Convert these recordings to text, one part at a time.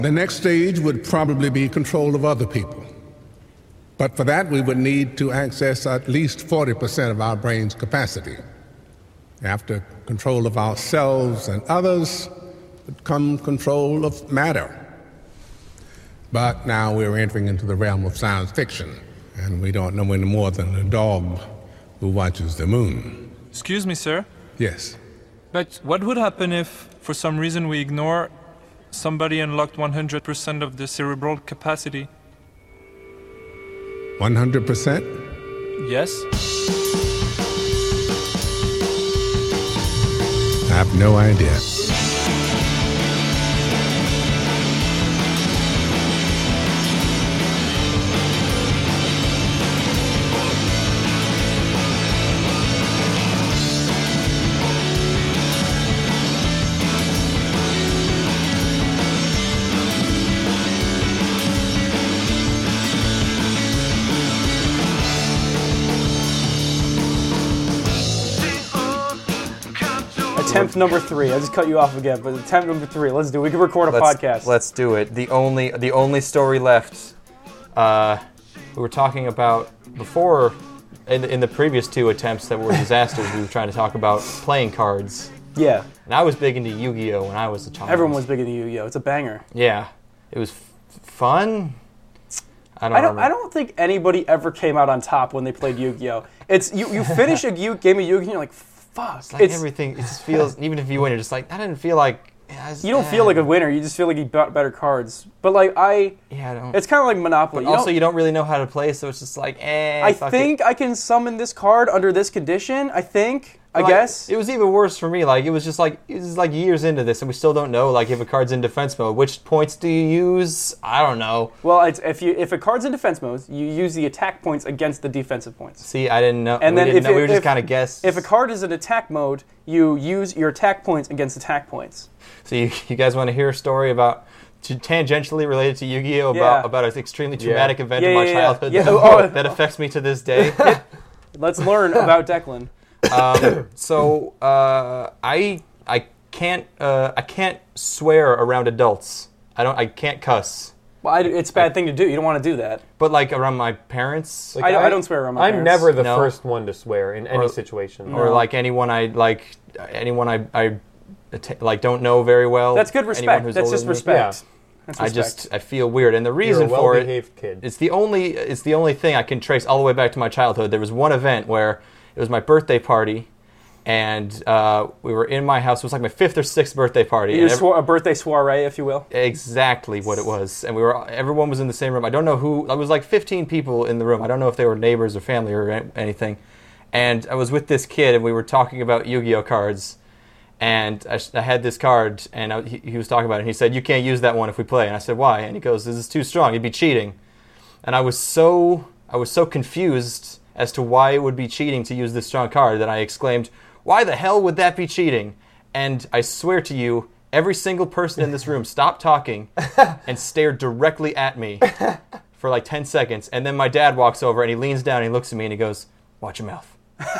The next stage would probably be control of other people. But for that, we would need to access at least 40% of our brain's capacity. After control of ourselves and others would come control of matter. But now we're entering into the realm of science fiction, and we don't know any more than a dog who watches the moon. Excuse me, sir? Yes. But what would happen if, for some reason, we ignore somebody unlocked 100% of the cerebral capacity? 100%? Yes? I have no idea. Attempt number 3. I just cut you off again, but attempt number 3. Let's do it. We can record a podcast. Let's do it. The only story left. We were talking about before in the previous 2 attempts that were disasters. We were trying to talk about playing cards. Yeah. And I was big into Yu-Gi-Oh when I was a child. Everyone was big into Yu-Gi-Oh. It's a banger. Yeah, it was fun. I don't think anybody ever came out on top when they played Yu-Gi-Oh. It's you finish a game of Yu-Gi-Oh and you're like, fuck. It's like everything. It just feels. Even if you win, you're just like, that didn't feel like. You don't feel like a winner. You just feel like you bought better cards. But like I don't. It's kind of like Monopoly. But you don't really know how to play, so it's just like, I think I can summon this card under this condition. I guess it was even worse for me. Like it was like years into this, and we still don't know. Like if a card's in defense mode, which points do you use? I don't know. Well, if a card's in defense mode, you use the attack points against the defensive points. See, I didn't know. And we were just kind of guessed. If a card is in attack mode, you use your attack points against attack points. So you guys want to hear a story about tangentially related to Yu-Gi-Oh about an extremely traumatic event in my childhood that affects me to this day? Let's learn about Declan. I can't swear around adults. I can't cuss. Well, it's a bad thing to do. You don't want to do that. But like around my parents, like, I don't swear around my parents. I'm never the first one to swear in any situation. Or like anyone I don't know very well. That's good respect. That's just respect. Yeah. I feel weird, and the reason for it, kid. it's the only thing I can trace all the way back to my childhood. There was one event where it was my birthday party, and we were in my house. It was like my 5th or 6th birthday party. A birthday soiree, if you will. Exactly what it was. And everyone was in the same room. I don't know who. I was like 15 people in the room. I don't know if they were neighbors or family or anything. And I was with this kid, and we were talking about Yu-Gi-Oh cards. And I had this card, and he was talking about it. And he said, "You can't use that one if we play." And I said, "Why?" And he goes, "This is too strong. You'd be cheating." And I was so confused as to why it would be cheating to use this strong card that I exclaimed, "Why the hell would that be cheating?" And I swear to you, every single person in this room stopped talking and stared directly at me for like 10 seconds. And then my dad walks over and he leans down and he looks at me and he goes, "Watch your mouth."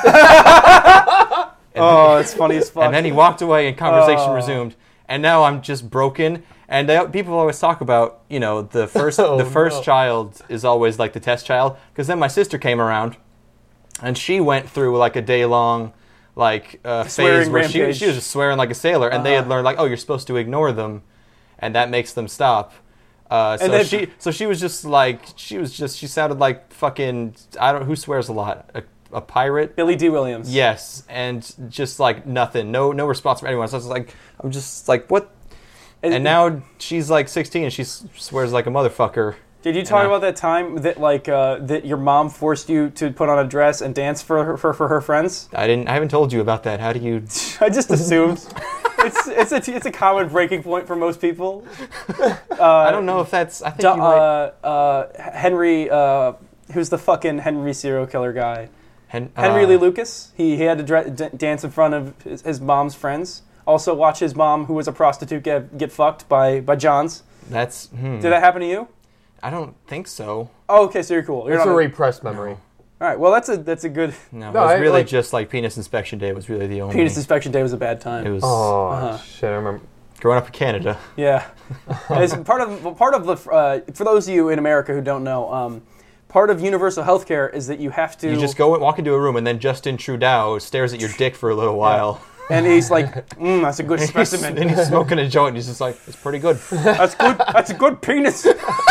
It's funny as fuck. And then he walked away and conversation resumed. And now I'm just broken. And people always talk about, the first child is always like the test child. Because then my sister came around, and she went through like a day-long phase where she was just swearing like a sailor. And they had learned like, oh, you're supposed to ignore them, and that makes them stop. She was just like, she sounded like fucking, who swears a lot? A pirate? Billy D. Williams. Yes, and just like nothing, no response from anyone. So I'm just like, what? And now she's like 16 and she swears like a motherfucker. Did you talk about that time that that your mom forced you to put on a dress and dance for her friends? I haven't told you about that. How do you? I just assumed. It's a common breaking point for most people. I don't know if that's. I think you might. Henry, who's the fucking Henry serial killer guy? Henry Lee Lucas. He had to dance in front of his mom's friends. Also, watch his mom, who was a prostitute, get fucked by Johns. That's. Did that happen to you? I don't think so. Oh, okay, so you're cool. It's a repressed memory. No. All right, well, that's a good... No, it was really just like Penis Inspection Day was really the only... Penis Inspection Day was a bad time. It was... Shit, I remember. Growing up in Canada. Yeah. As part of the for those of you in America who don't know, part of universal healthcare is that you have to. You just go and walk into a room, and then Justin Trudeau stares at your dick for a little while. And he's like, that's a good specimen. And he's smoking a joint, and he's just like, it's pretty good. That's good. That's a good penis.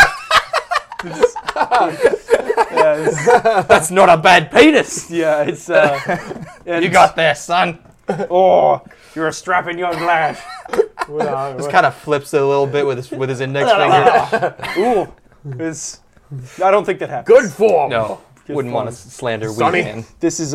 That's not a bad penis. Yeah, it's. You got there, son. Oh, you're a strapping young lad. Just kind of flips it a little bit with his index finger. Ooh, I don't think that happens. Good form. No, wouldn't want to slander Sonny. Weedman. This is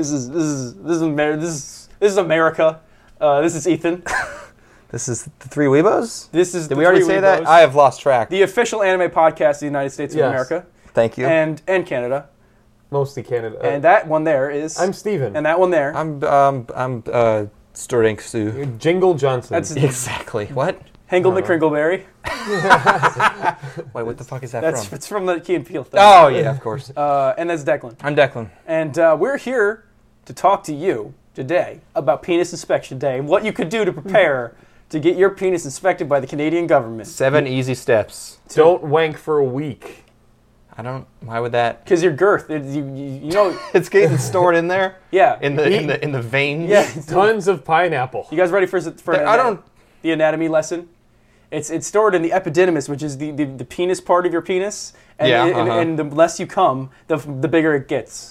America. This is Ethan. This is the Three Weebos? Did we already say that? I have lost track. The official anime podcast of the United States of America. Thank you. And Canada. Mostly Canada. And that one there is. I'm Steven. And that one there. I'm Sterling Sue. Jingle Johnson. That's Exactly. What? Hangle McCringleberry. Wait, what the fuck is that from? It's from the Key and Peele thing. Oh, yeah, of course. And that's Declan. I'm Declan. And we're here to talk to you today about Penis Inspection Day and what you could do to prepare to get your penis inspected by the Canadian government. 7 easy steps. Don't wank for a week. Why would that? Because your girth, you know, It's getting stored in there. yeah. In the veins. Yeah. Tons of pineapple. You guys ready for The anatomy lesson? It's stored in the epididymis, which is the penis part of your penis, and, and the less you come, the bigger it gets.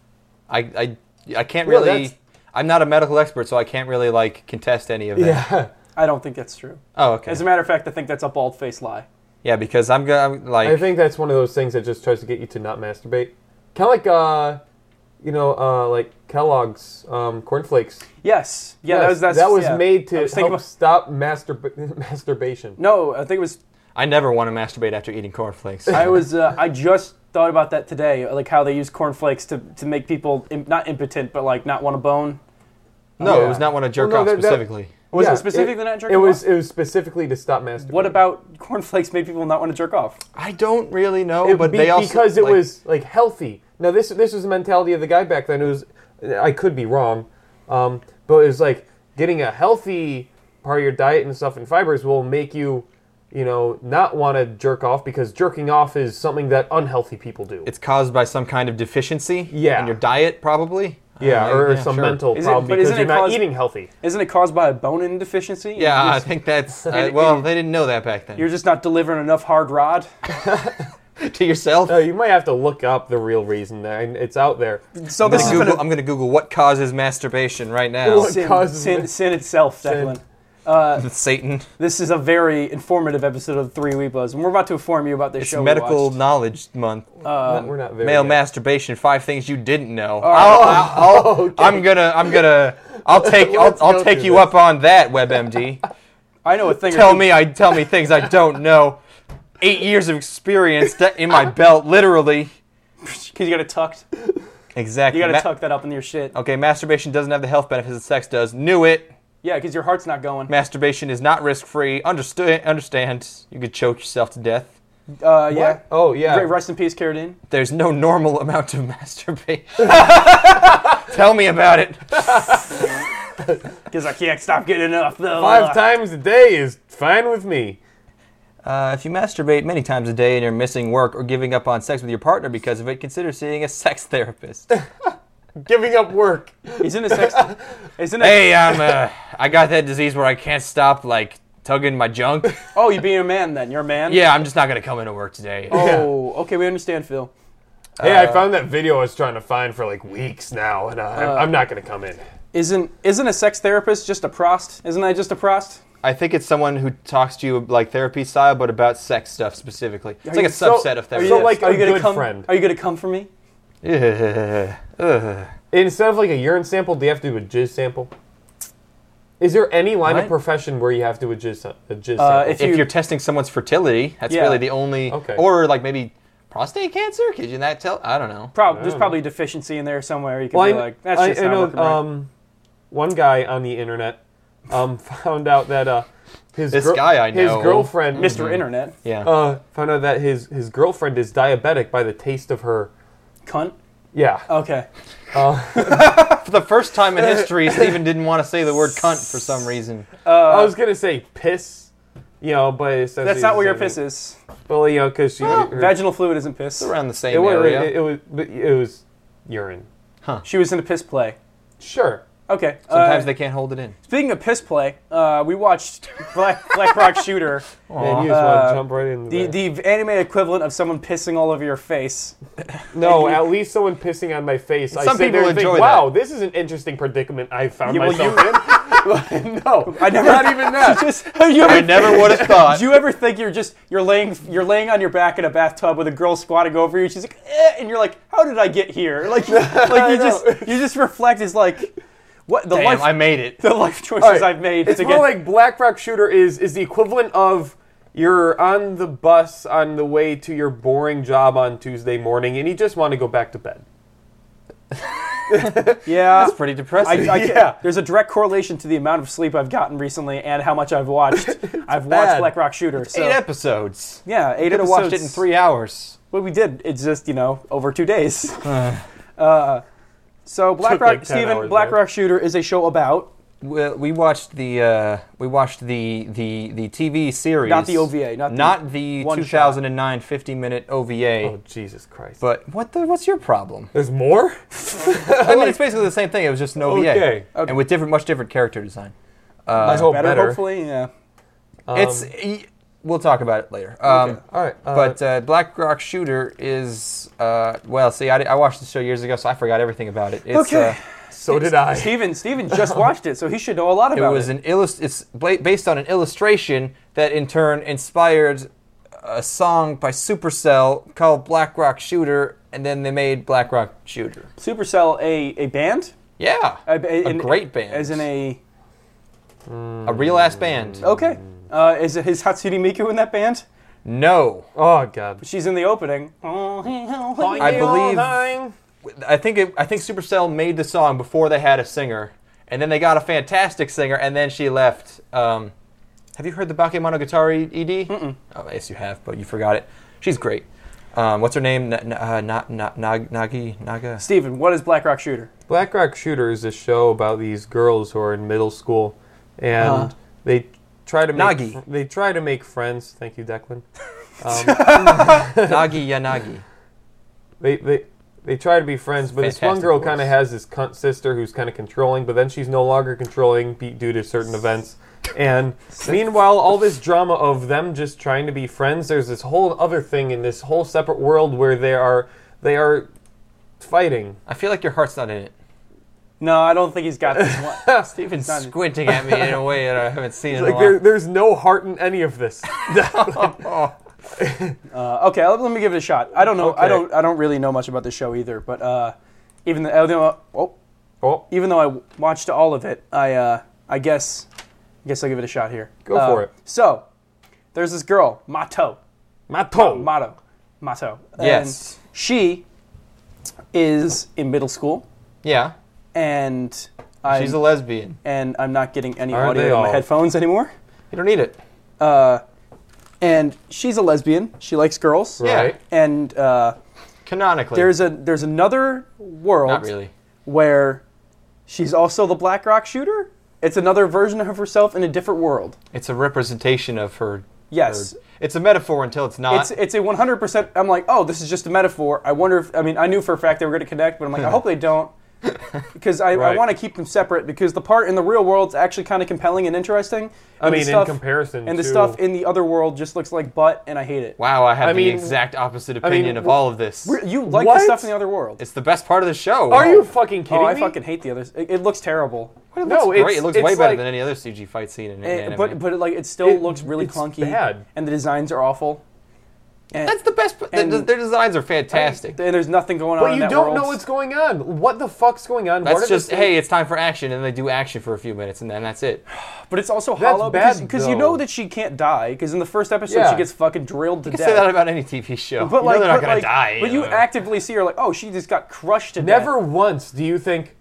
I can't really. I'm not a medical expert, so I can't really contest any of that. Yeah. I don't think that's true. Oh, okay. As a matter of fact, I think that's a bald-faced lie. Yeah, because I'm like. I think that's one of those things that just tries to get you to not masturbate. Kind of like Kellogg's cornflakes. Yes. Yeah, Yes, that was made to help stop masturbation. No, I think it was. I never want to masturbate after eating cornflakes. I just thought about that today, like how they use cornflakes to make people not impotent, but not want to bone. No, it was not want to jerk off specifically. Was it specifically not jerking off? It was specifically to stop masturbating. What about cornflakes made people not want to jerk off? I don't really know, but they also because it was healthy. Now this was the mentality of the guy back then. It was, I could be wrong, but it was getting a healthy part of your diet and stuff and fibers will make you, not want to jerk off because jerking off is something that unhealthy people do. It's caused by some kind of deficiency in your diet, probably. Yeah, or some mental problem because you're not eating healthy. Isn't it caused by a bone deficiency? Yeah, I think that's... well, they didn't know that back then. You're just not delivering enough hard rod? To yourself? You might have to look up the real reason there. It's out there. So I'm going to Google what causes masturbation right now. Sin itself, Declan. Satan. This is a very informative episode of Three Weebos, and we're about to inform you about this show. It's Medical Knowledge Month. We're not there Male yet. Masturbation: 5 things you didn't know. Okay. I'll take you up on that, WebMD. I know a thing. Tell me things I don't know. 8 years of experience in my belt, literally. Because you got it tucked. Exactly. You got to tuck that up in your shit. Okay, masturbation doesn't have the health benefits that sex does. Knew it. Yeah, because your heart's not going. Masturbation is not risk-free. Understand. You could choke yourself to death. Yeah. Oh, yeah. Rest in peace, Carradine. There's no normal amount of masturbation. Tell me about it. Because I can't stop getting enough. 5 times a day is fine with me. If you masturbate many times a day and you're missing work or giving up on sex with your partner because of it, consider seeing a sex therapist. Giving up work. Isn't a sex... Hey, I got that disease where I can't stop, tugging my junk. Oh, you being a man then? You're a man? Yeah, I'm just not going to come into work today. Oh, okay, we understand, Phil. Hey, I found that video I was trying to find for weeks now, and I'm not going to come in. Isn't a sex therapist just a prost? Isn't that just a prost? I think it's someone who talks to you therapy style, but about sex stuff specifically. It's a subset of therapy. So a good friend. Are you going to come for me? Instead of a urine sample, do you have to do a jizz sample? Is there any line of profession where you have to do a jizz sample? If you're testing someone's fertility, that's really the only... Okay. Or maybe prostate cancer? Could you not tell? I don't know. There's probably a deficiency in there somewhere. You can be that's just not working right. One guy on the internet found out that his girlfriend... Mr. Internet. Yeah. Found out that his girlfriend is diabetic by the taste of her... Cunt? Yeah. Okay. For the first time in history, Steven didn't want to say the word cunt for some reason. I was gonna say piss, but That's not where your piss is. Well, because she Vaginal fluid isn't piss. It's around the same area. It was urine. She was in a piss play. Sure. Okay. Sometimes they can't hold it in. Speaking of piss play, we watched Black Rock Shooter. And you just want to jump right in The anime equivalent of someone pissing all over your face. No, at least someone pissing on my face. Some I sit there people and think, enjoy wow, that. this is an interesting predicament I found Yeah, well, myself in. No, I never, not even that. I never would have thought. Do you ever think you're laying on your back in a bathtub with a girl squatting over you? She's like, and you're like, how did I get here? Like you just reflect as like, what the Damn, I made it. The life choices I've made. It's more like Black Rock Shooter is the equivalent of you're on the bus on the way to your boring job on Tuesday morning and you just want to go back to bed. Yeah, That's pretty depressing. There's a direct correlation to the amount of sleep I've gotten recently and how much I've watched. I've watched bad. Black Rock Shooter. So, 8 episodes. Yeah, 8 You could have episodes. watched it in 3 hours. Well, we did. It's just over 2 days. So Black Took Rock, like 10 Steven, hours, Black man. Rock Shooter is a show about We watched the TV series, not the OVA, not the one 2009 50-minute OVA. Oh, Jesus Christ. But what's your problem? There's more? I mean, it's basically the same thing. It was just an OVA, Okay. and with much different character design. I hope better, better. hopefully. Yeah. We'll talk about it later. All right. But Black Rock Shooter is I watched the show years ago, so I forgot everything about it. It's, Okay. So did I. Steven just watched it, so he should know a lot about it. It's based on an illustration that in turn inspired a song by Supercell called Black Rock Shooter, and then they made Black Rock Shooter. Supercell, a band? Yeah, a great band. As in a real ass band. okay. Is Hatsune Miku in that band? No, Oh, God. She's in the opening. I believe. I think Supercell made the song before they had a singer, and then they got a fantastic singer, and then she left. Have you heard the Bakemonogatari ED? Mm-mm. Oh, yes, you have, but you forgot it. She's great. What's her name? Naga? Steven, what is Black Rock Shooter? Black Rock Shooter is a show about these girls who are in middle school, and they try to make Nagi. They try to make friends. Thank you, Declan. Nagi Yanagi. They try to be friends, but this one Fantastic girl voice. kind of has this cunt sister who's kind of controlling, but then she's no longer controlling due to certain events. And meanwhile, all this drama of them just trying to be friends, there's this whole other thing in this whole separate world where they are fighting. I feel like your heart's not in it. No, I don't think he's got this one. Steven's not- squinting at me in a way that I haven't seen in a Like while. there's no heart in any of this. Okay, let me give it a shot. I don't know. Okay. I don't really know much about the show either. But even though I watched all of it, I guess I'll give it a shot here. Go for it. So there's this girl, Mato. Mato. Yes. And she is in middle school, Yeah. and She's a lesbian. I'm not getting any Aren't audio they in my all? headphones anymore. You don't need it. And she's a lesbian. She likes girls. Right. And Canonically. there's another world Not really. where she's also the Black Rock Shooter. It's another version of herself in a different world. It's a representation of her. Yes. It's a metaphor until it's not. It's a 100%. I'm like, oh, this is just a metaphor. I wonder if, I knew for a fact they were going to connect, but I'm like, I hope they don't. Because I Right. want to keep them separate, because the part in the real world's actually kind of compelling and interesting. I And the mean, stuff, in comparison and the to... stuff in the other world just looks like butt, and I hate it. Wow, I have I the mean- exact opposite I mean, opinion of all of this. You like What? the stuff in the other world. It's the best part of the show. Are you fucking kidding Oh, I me? fucking hate the others. It looks terrible. It No, looks great. it's- It looks it's way better like- than any other CG fight scene in anime. But it still It- looks really it's clunky. bad. And the designs are awful. And, That's the best. And- Their designs are fantastic. and there's nothing going on But in you that don't world. know what's going on. What the fuck's going on? What That's are just, the- hey, it's time for action, and they do action for a few minutes, and then that's it. But it's also That's hollow bad, because you though. know that she can't die, because in the first episode Yeah. she gets fucking drilled to You can death. say that about any TV show. But you know they're not but going to die. But you actively see her like, oh, she just got crushed to death. Never once do you think,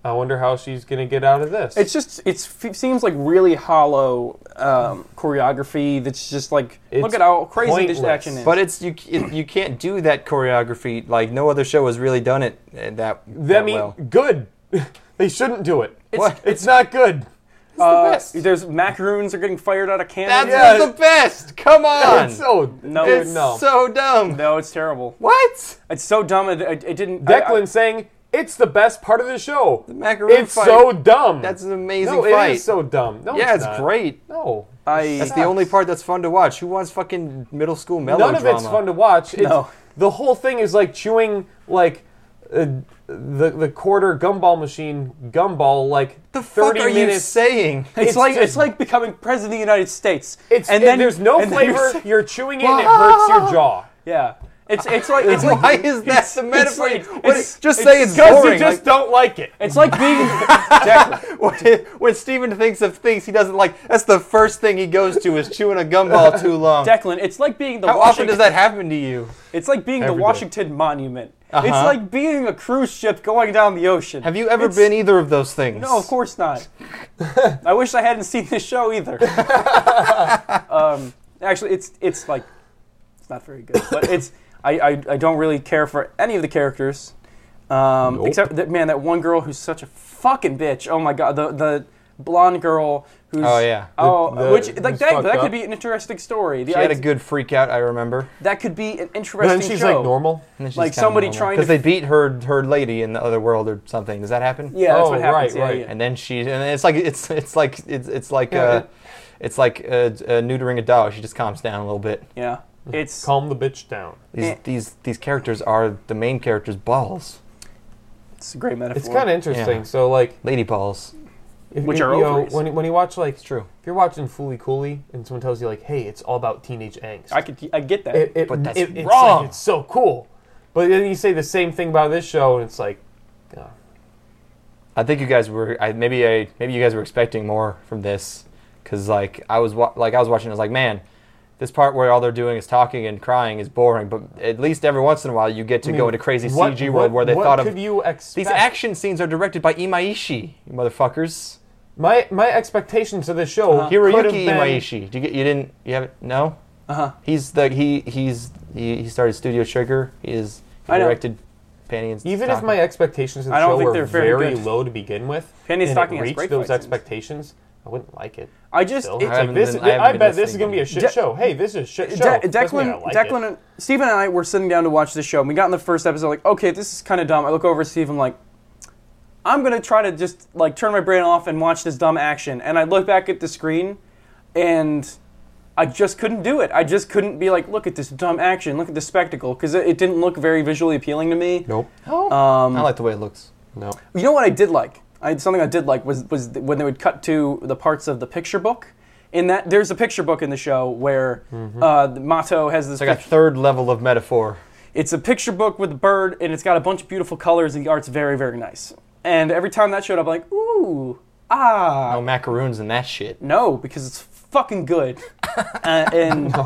I wonder how she's going to get out of this. It seems like really hollow choreography. That's just like, look at how crazy this action is. But you can't do that choreography. Like no other show has really done it that well. Good. They shouldn't do it. It's not good. It's the best. There's macaroons are getting fired out of cannons. That's the best. Come on. It's so so dumb. No, it's terrible. What? It's so dumb. It didn't. Declan saying it's the best part of the show. The macaroon it's fight. so dumb. That's an amazing fight. fight. It is so dumb. No, yeah, it's not. Great. No. That's the only part that's fun to watch. Who wants fucking middle school melodrama? None of it's fun to watch. No. The whole thing is like chewing like the quarter gumball machine gumball like the fuck 30 are minutes. you saying? It's like becoming president of the United States. Then there's no flavor. You're chewing it and it hurts your jaw. Yeah. It's like why is that the metaphor? Just say it's because boring. you just don't like it. It's like being when Steven thinks of things he doesn't like, that's the first thing he goes to is chewing a gumball too long. Declan, it's like being the How often does that happen to you? It's like being the Every day. Washington Monument. It's like being a cruise ship going down the ocean. Have you ever been either of those things? No, of course not. I wish I hadn't seen this show either. Actually, it's like it's not very good, but I don't really care for any of the characters, except that that one girl who's such a fucking bitch. Oh my god, the blonde girl who's that could be an interesting story. She had a good freak out, I remember. That could be an interesting But then she's show. like normal. Like somebody trying to because they beat her lady in the other world or something. Does that happen? Yeah, that's what happens. Right. Yeah. And then it's like neutering a dog. She just calms down a little bit. Yeah. It's Calm the bitch down. These characters are the main characters' balls. It's a great metaphor. It's kind of interesting. Yeah. So like Lady balls. Which are ovaries. when you watch like It's true. if you're watching Fooly Cooley and someone tells you like, hey, it's all about teenage angst. I get that. But that's it's wrong. Like, it's so cool. But then you say the same thing about this show, and it's like, I think you guys were maybe you guys were expecting more from this because I was watching. I was like, man, this part where all they're doing is talking and crying is boring. But at least every once in a while you get to go into crazy CG world where they thought of. What could you expect? These action scenes are directed by Imaishi, you motherfuckers. My expectations of this show Hiroyuki Imaishi. You haven't? No. He started Studio Trigger. He directed Penny and Even Stocking. if my expectations of the I don't show think were they're very good. low to begin with, Penny and and Stocking it has reached great those fight scenes. expectations, I wouldn't like it. I just Still. it- It's like this. I haven't I been bet this is listening going to be a shit show. Hey, this is a shit show. Doesn't mean I like it. Declan, Stephen and I were sitting down to watch this show. And we got in the first episode, like, okay, this is kind of dumb. I look over at Steve, I'm like, I'm gonna try to just like turn my brain off and watch this dumb action. And I look back at the screen, and I just couldn't do it. I just couldn't be like, look at this dumb action, look at this spectacle, because it didn't look very visually appealing to me. Nope. I like the way it looks. No. You know what I did like? Something I did like was when they would cut to the parts of the picture book. In that, there's a picture book in the show where Mato has this. It's like a third level of metaphor. It's a picture book with a bird, and it's got a bunch of beautiful colors, and the art's very, very nice. And every time that showed up, I'm like, ooh, No macaroons and that shit. no, because it's fucking good. And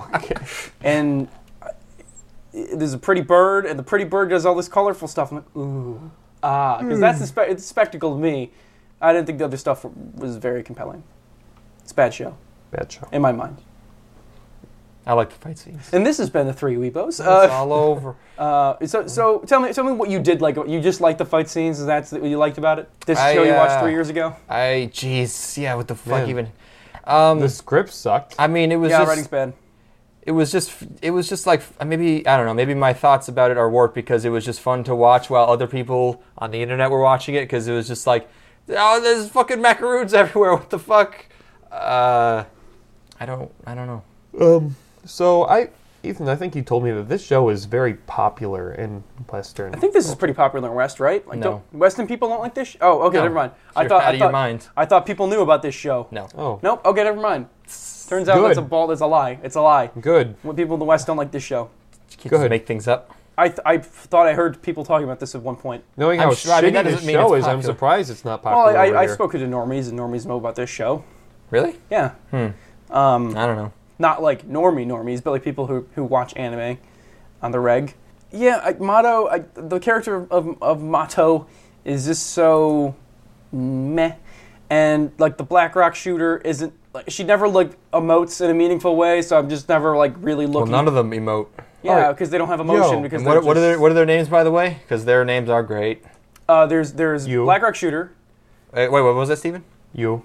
there's a pretty bird, and the pretty bird does all this colorful stuff. I'm like, ooh, because that's it's a spectacle to me. I didn't think the other stuff was very compelling. It's a bad show, Bad show. in my mind. I like the fight scenes. And this has been the Three Weebos. It's all over. So tell me what you did like. You just liked the fight scenes? Is that what you liked about it? This show you watched 3 years ago? What the fuck Man. even? The script sucked. I mean, it was Yeah, just. writing's bad. It was just like maybe I don't know. Maybe my thoughts about it are warped because it was just fun to watch while other people on the internet were watching it because it was just like, oh, there's fucking macaroons everywhere. What the fuck? I don't know. So Ethan, I think you told me that this show is very popular in Western. I think this is pretty popular in West, right? Like, No. Western people don't like this. Oh, okay, No. never mind. You're out of your mind. I thought people knew about this show. No. Oh, Nope. Okay, never mind. Turns out Good. that's a lie. It's a lie. good. When people in the West don't like this show. Kids Go ahead. make things up. I thought I heard people talking about this at one point. Knowing I'm how sure- I mean, shitty that this doesn't mean show it's is, I'm popular. surprised it's not Well, popular. over I here. spoke to normies, and normies know about this show. Really? Yeah. I don't know. Not like normies, but like people who watch anime on the reg. Yeah, the character of Mato is just so meh. And like the BlackRock shooter isn't. Like, she never like emotes in a meaningful way, so I'm just never like really looking. Well, none of them emote. Yeah, because they don't have emotion. Because what are their names, by the way? Because their names are great. There's You. BlackRock shooter. Wait, what was that, Steven? You.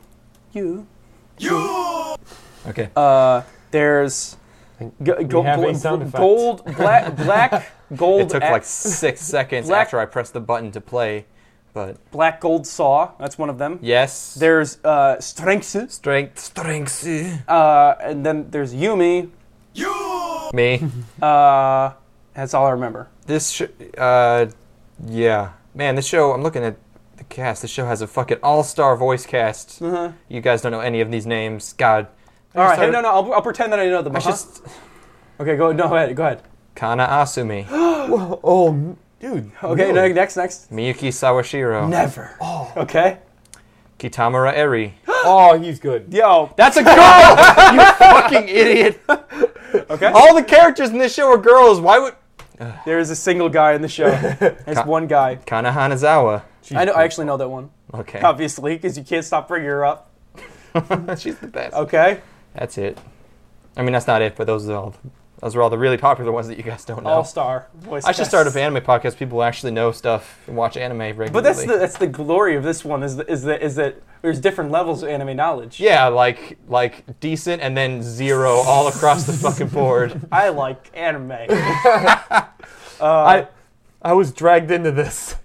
Okay. There's have a sound effect. black gold. It took like 6 seconds after I pressed the button to play, but Black gold saw. That's one of them. yes. There's Strengths. Strength. And then there's Yumi. Me. That's all I remember. Yeah. Man, this show, I'm looking at the cast. This show has a fucking all-star voice cast. You guys don't know any of these names. God. All right, no, I'll pretend that I know them. Okay, go ahead. Kana Asumi. Oh, dude. Okay, really? next. Miyuki Sawashiro. Never. Oh. Okay. Kitamura Eri. Oh, he's good. Yo, That's a girl! You fucking idiot. okay. All the characters in this show are girls. Why would... There is a single guy in the show. There's one guy. Kana Hanazawa. I know. I actually know that one. Okay. Obviously, because you can't stop bringing her up. She's the best. Okay. That's it. I mean, that's not it, but those are all the really popular ones that you guys don't know. All-star voice. I should start an anime podcast. People who actually know stuff and watch anime regularly. But that's the glory of this one is that there's different levels of anime knowledge. Yeah, like decent and then zero all across the fucking board. I like anime. I was dragged into this.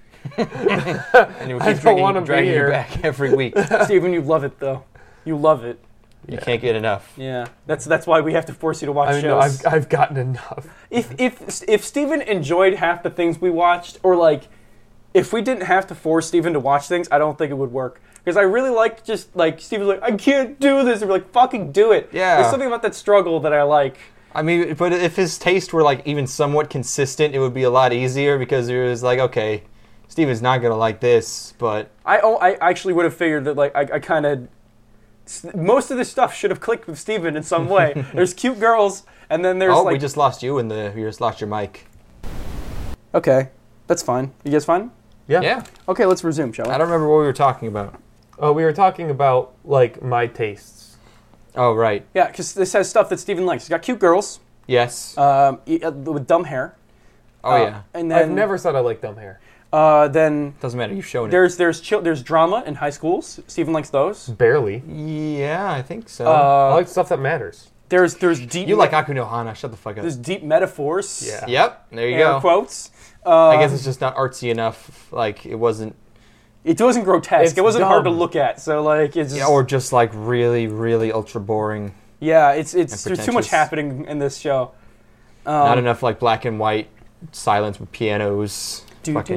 And you I keep don't wanna be dragging you here. back every week. Steven, you love it though. You love it. You can't get enough. Yeah. That's why we have to force you to watch I mean, shows. no, I've gotten enough. If Steven enjoyed half the things we watched, or like if we didn't have to force Steven to watch things, I don't think it would work. Because I really like just like Steven's like, I can't do this, and we're like, fucking do it. Yeah. There's something about that struggle that I like. I mean, but if his taste were like even somewhat consistent, it would be a lot easier because it was like, okay, Steven's not gonna like this, but I actually would have figured that like I kind of most of this stuff should have clicked with Steven in some way. There's cute girls, and then there's we just lost you you just lost your mic. Okay, that's fine. You guys fine? Yeah. Okay, let's resume, shall we? I don't remember what we were talking about. We were talking about like my tastes. Oh, right. Yeah, because this has stuff that Steven likes. It's got cute girls Yes. with dumb hair. Oh, yeah. And I've then never said I like dumb hair. then Doesn't matter. You've shown it. there's drama in high schools. Steven likes those. Barely. Yeah, I think so. I like stuff that matters. There's deep. you like Aku no Hana. Shut the fuck up. There's deep metaphors. Yeah. Yep. There you Air go. quotes. I guess it's just not artsy enough. Like, it wasn't... It wasn't grotesque. It's It wasn't hard to dumb. look at. So like it's just, Yeah, or just, like, really, really ultra boring. yeah. It's there's too much pretentious. happening in this show. Not enough, like, black and white silence with pianos. Not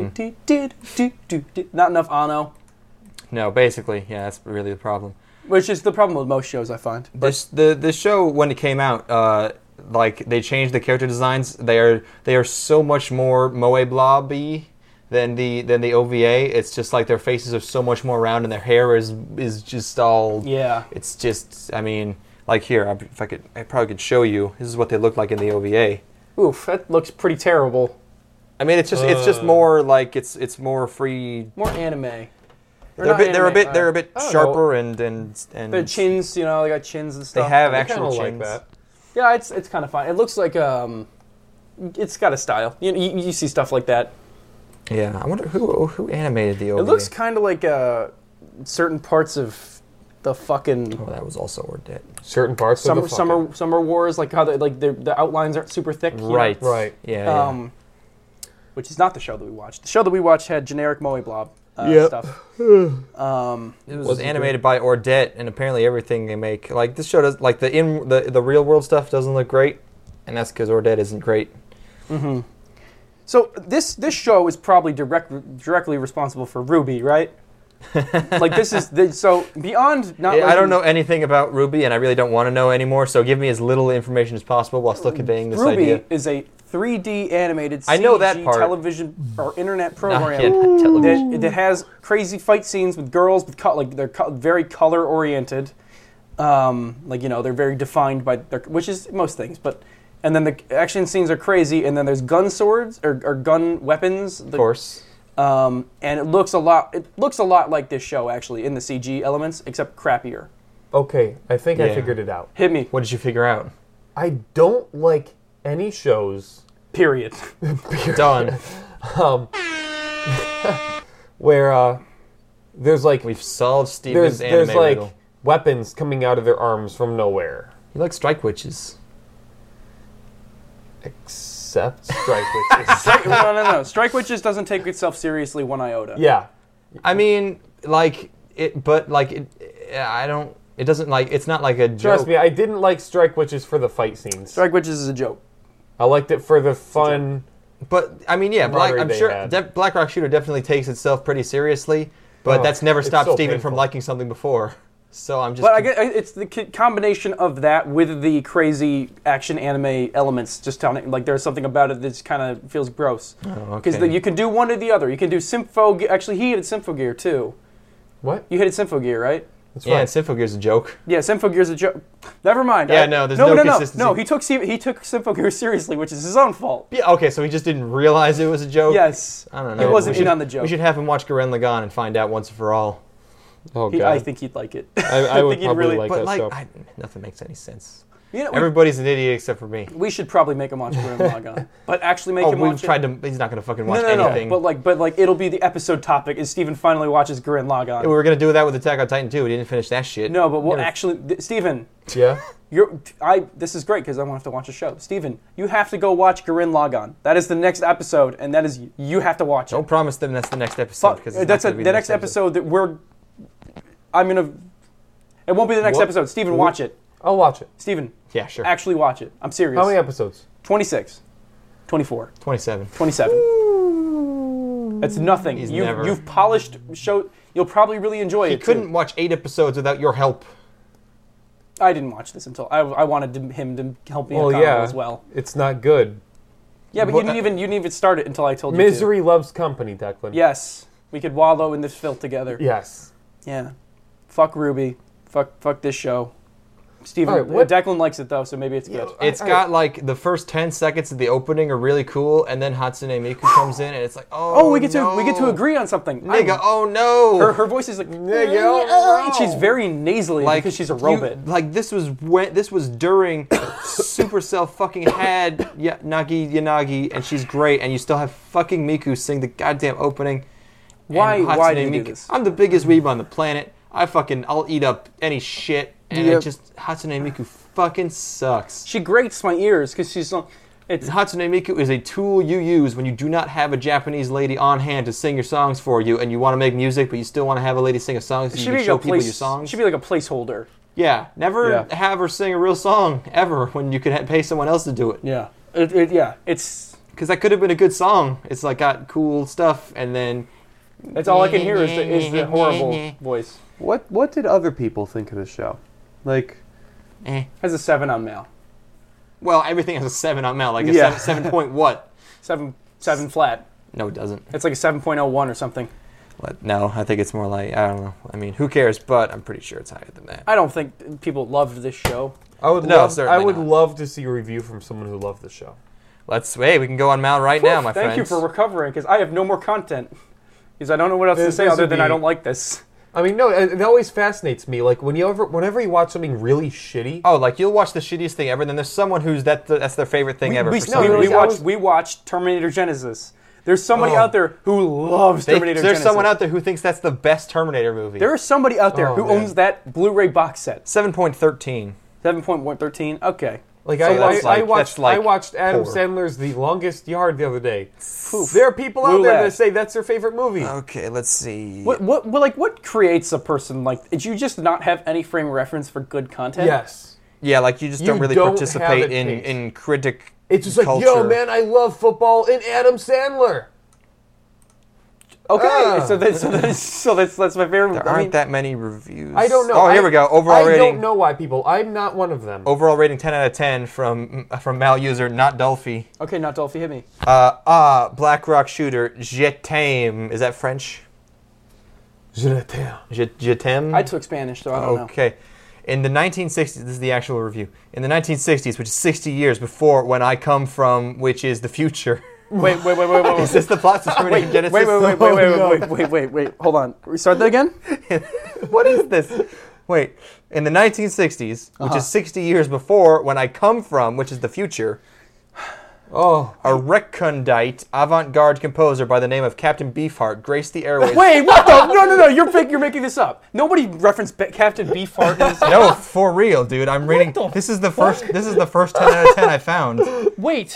enough Ano, No, basically, yeah, that's really the problem. which is the problem with most shows I find. But The show, when it came out, like, they changed the character designs. They are so much more Moe Blobby than the OVA. It's just like their faces are so much more round, and their hair is just all... yeah, It's just, I mean, like here, I probably could show you. This is what they look like in the OVA. oof, that looks pretty terrible. I mean, it's just more like it's more free. More anime. They're a bit I don't sharper and Their chins, they got chins and they stuff. have I actual kinda chins. like that. Yeah, it's kind of fun. It looks like it's got a style. You see stuff like that. Yeah, I wonder who animated the OVA. It looks kind of like certain parts of the fucking Oh, that was also Ordet. Certain parts of the fucking... summer wars, like how the outlines aren't super thick. you know? Right. Right. Yeah. Which is not the show that we watched. The show that we watched had generic Moe Blob Yep. stuff. It was animated by Ordet, and apparently everything they make, like this show does, like the real world stuff doesn't look great, and that's because Ordet isn't great. So this show is probably directly responsible for Ruby, right? Like so beyond not. I don't know anything about Ruby, and I really don't want to know anymore. So give me as little information as possible while still conveying this Ruby idea. is a 3D animated I know that CG part. television or internet Not program yet, television. that has crazy fight scenes with girls with they're very color oriented. They're very defined by which is most things, but. And then the action scenes are crazy, and then there's gun swords or gun weapons. Of course. and it looks a lot like this show actually in the CG elements, except crappier. Okay, I think I Yeah. figured it out. Hit me. What did you figure out? I don't like any shows Period. Done. where there's like We've solved Steven's there's anime like riddle. weapons coming out of their arms from nowhere. You like Strike Witches. Except Strike Witches. No. Strike Witches doesn't take itself seriously one iota. Yeah. I mean, like it, but like it. I don't. It doesn't like. It's not like a joke. Trust me, I didn't like Strike Witches for the fight scenes. Strike Witches is a joke. I liked it for the fun. But I mean, yeah, camaraderie I'm they sure had. Black Rock Shooter definitely takes itself pretty seriously. But Oh, that's never it's stopped so Steven from painful. liking something before. So I'm just. But I get it's the combination of that with the crazy action anime elements. Just telling like there's something about it that kind of feels gross. Because okay. you can do one or the other. You can do Sympho. Actually, he hated Symphogear too. What? You hated Symphogear, right? That's Yeah, right. and Symphogear's a joke. Yeah, Symphogear's a joke. Never mind. Yeah, no, there's no consistency. No, he took Symphogear seriously, which is his own fault. Yeah, okay, so he just didn't realize it was a joke? Yes. I don't He know. wasn't We in should- on the joke. We should have him watch Gurren Lagann and find out once and for all. Oh I god. think he'd like it. I would think he'd probably really- like But that like, show. nothing makes any sense. You know, Everybody's an idiot except for me. we should probably make him watch Gurren Lagann, but actually make him we've watch tried it. to. He's not going to fucking watch No, anything. But like, it'll be the episode topic. Is Steven finally watches Gurren Lagann? we were going to do that with Attack on Titan too. We didn't finish that shit. No, but we'll actually, Steven, Yeah. this is great because I won't have to watch a show. Steven, you have to go watch Gurren Lagann. That is the next episode, and that is you have to watch it. Don't promise them that's the next episode. Fuck, 'cause it's that's not gonna be the next episode that I'm gonna. It won't be the next What? episode. Steven, watch it. I'll watch it. Steven, Yeah, sure. actually watch it. I'm serious. How many episodes? 26, 24, 27. 27. That's nothing. He's never- You've polished show. You'll probably really enjoy He it. couldn't Too. watch 8 episodes without your help. I didn't watch this until I wanted him to help me Well, accountable yeah. as well. It's not good. Yeah, but Well, you didn't even start it until I told you to. Misery loves company, Declan. Yes, we could wallow in this filth together. Yes. Yeah. Fuck Ruby. Fuck this show. Steven, All right, what- Declan likes it though, so maybe it's good. It's got like the first 10 seconds of the opening are really cool, and then Hatsune Miku comes in, and it's like, oh, we get no. to agree on something. Nigga, oh no. Her voice is like Nigga, oh, no. she's very nasally like because she's a robot. This was during Supercell fucking had Nagi Yanagi, and she's great, and you still have fucking Miku sing the goddamn opening. Why And do Hatsune you do Miku- this? I'm the biggest weeb on the planet. I'll eat up any shit, and Yeah. it just Hatsune Miku fucking sucks. She grates my ears because she's so. It's Hatsune Miku is a tool you use when you do not have a Japanese lady on hand to sing your songs for you, and you want to make music, but you still want to have a lady sing a song so you can show people your songs. Should be like a placeholder. Yeah, never Yeah. have her sing a real song ever when you could pay someone else to do it. Yeah. It's Because that could have been a good song. It's like got cool stuff, and then that's all I can hear is the horrible voice. What did other people think of the show? Like, Has a 7 on Mail. well, everything has a 7 on Mel, like a Yeah. 7 point what? 7 flat. No, it doesn't. It's like a 7.01 or something. What? No, I think it's more like, I don't know. I mean, who cares? But I'm pretty sure it's higher than that. I don't think people loved this show. I would No, love. certainly I would not. love to see a review from someone who loved the show. We can go on Mal right now, my Thank friends. you for recovering because I have no more content. Because I don't know what else to This say other would than be- I don't like this. I mean, no, it always fascinates me. Like whenever you watch something really shitty. Oh, like you'll watch the shittiest thing ever, and then there's someone who's that's their favorite thing ever. we- for no, some you know, reason. We watched Terminator Genesis. There's somebody Oh. out there who loves Terminator There's Genesis. someone out there who thinks that's the best Terminator movie. There is somebody out there Oh, who man. owns that Blu-ray box set. 7.13. 7.113. Okay. Like So that's I like- watched that's like I watched Adam poor. Sandler's The Longest Yard the other day. Oof. There are people out Blue there Lab. that say that's their favorite movie. Okay, let's see. What creates a person like? Did you just not have any frame of reference for good content? Yes. Yeah, like you just don't You really don't participate have it in taste. critic. It's just like, culture. yo, man, I love football and Adam Sandler. Okay. Ah. So that's my favorite. There I mean, aren't that many reviews. I don't know. Oh, here we go. Overall I rating. don't know why people. I'm not one of them. Overall rating 10 out of 10 from Mal user not Dolphy. Okay, not Dolphy, hit me. Black Rock Shooter Je t'aime. Is that French? Je t'aime. I took Spanish, so I don't know. Okay. In the 1960s, this is the actual review. In the 1960s, which is 60 years before when I come from, which is the future. Wait. Is this the plot to Terminator Genesis? Wait. Hold on. Restart that again? What is this? Wait. In the 1960s, which is 60 years before when I come from, which is the future, a recondite avant-garde composer by the name of Captain Beefheart graced the airways. Wait, what the? No. You're making this up. Nobody referenced Captain Beefheart in this. No, for real, dude. I'm reading. This is the first 10 out of 10 I found. Wait.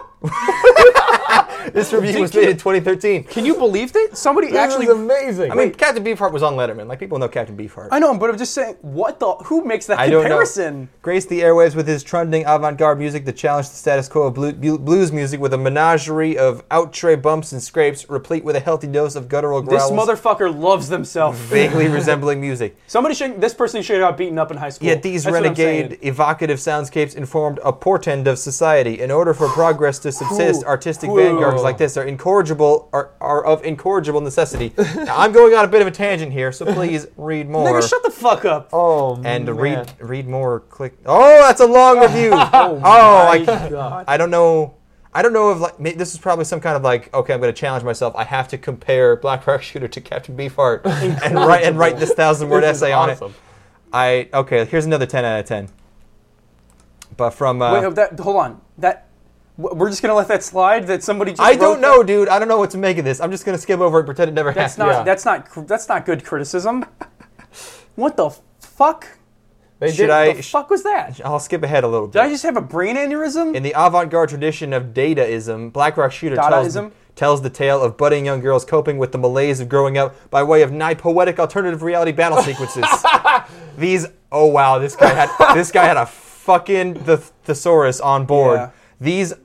This review was made in 2013. Can you believe that? Somebody This actually... is amazing. I mean, Captain Beefheart was on Letterman. Like, people know Captain Beefheart. I know, but I'm just saying, what the... Who makes that I don't comparison? know. Graced the airwaves with his trundling avant-garde music that challenged the status quo of blues music with a menagerie of outre bumps and scrapes, replete with a healthy dose of guttural growls. This motherfucker loves themselves. Vaguely resembling music. This person should have got beaten up in high school. Yet these That's what I'm saying. renegade, evocative soundscapes informed a portend of society. In order for progress to subsist, artistic vanguards like this are of incorrigible necessity. Now, I'm going on a bit of a tangent here, so please read more. Nigga, shut the fuck up. Oh, and man. read more. Click. Oh, that's a long review. God. I don't know. I don't know if this is probably some kind of like, okay, I'm going to challenge myself. I have to compare Black Rock Shooter to Captain Beefheart and write this 1,000-word essay on it. Okay, here's another 10 out of 10. But from Wait, hold on. We're just gonna let that slide. That somebody just. I don't know, dude. I don't know what to make of this. I'm just gonna skim over it and pretend it never happened. That's not good criticism. What the fuck? What the fuck was that? I'll skip ahead a little bit. Did I just have a brain aneurysm? In the avant-garde tradition of Dadaism, Black Rock Shooter tells the tale of budding young girls coping with the malaise of growing up by way of nigh poetic alternative reality battle sequences. This guy had a fucking thesaurus on board. Yeah. These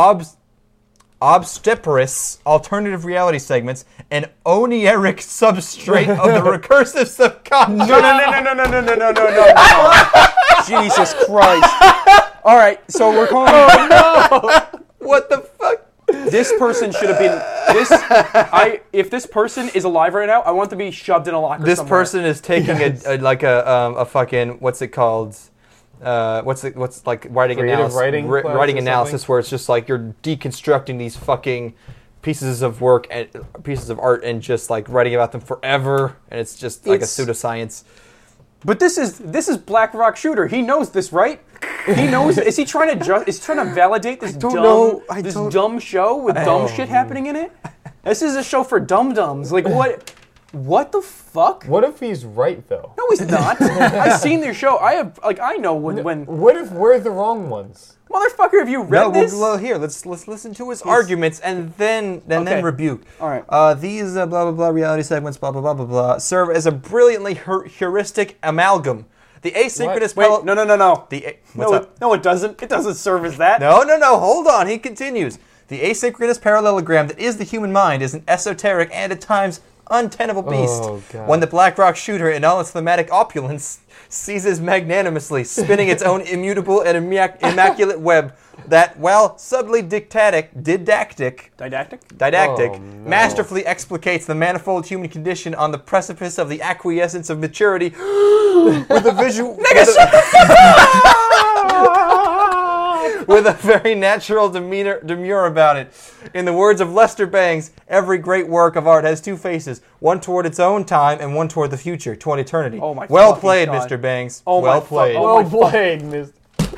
obstreperous alternative reality segments, an onieric substrate of the recursive subconscious. No. Jesus Christ. All right, so we're calling... What the fuck? This person should have been... If this person is alive right now, I want to be shoved in a locker This somewhere. person is taking a fucking... What's it called? What's like writing analysis where it's just like you're deconstructing these fucking pieces of work and pieces of art and just like writing about them forever, and it's just like a pseudoscience. But this is Black Rock Shooter. He knows this, right? He knows. Is he trying to validate this dumb show with dumb shit happening in it? This is a show for dum-dums. Like what? What the fuck? What if he's right though? No, he's not. I've seen their show. I know when. What if we're the wrong ones? Motherfucker, have you read this? Well, here, let's listen to his arguments and then rebuke. All right. These blah blah blah reality segments blah blah blah blah blah serve as a brilliantly heuristic amalgam. The asynchronous Wait, no. What's up? No, it doesn't. It doesn't serve as that. No. Hold on. He continues. The asynchronous parallelogram that is the human mind is an esoteric and at times untenable beast. Oh, God. When the Black Rock Shooter in all its thematic opulence seizes magnanimously, spinning its own immutable and immaculate web that, while subtly didactic, masterfully explicates the manifold human condition on the precipice of the acquiescence of maturity with a visual... with a very natural demure about it. In the words of Lester Bangs, every great work of art has two faces, one toward its own time and one toward the future, toward eternity. Oh my well fucking played, God. Mr. Bangs. Oh well my played. Oh Well played, Mr.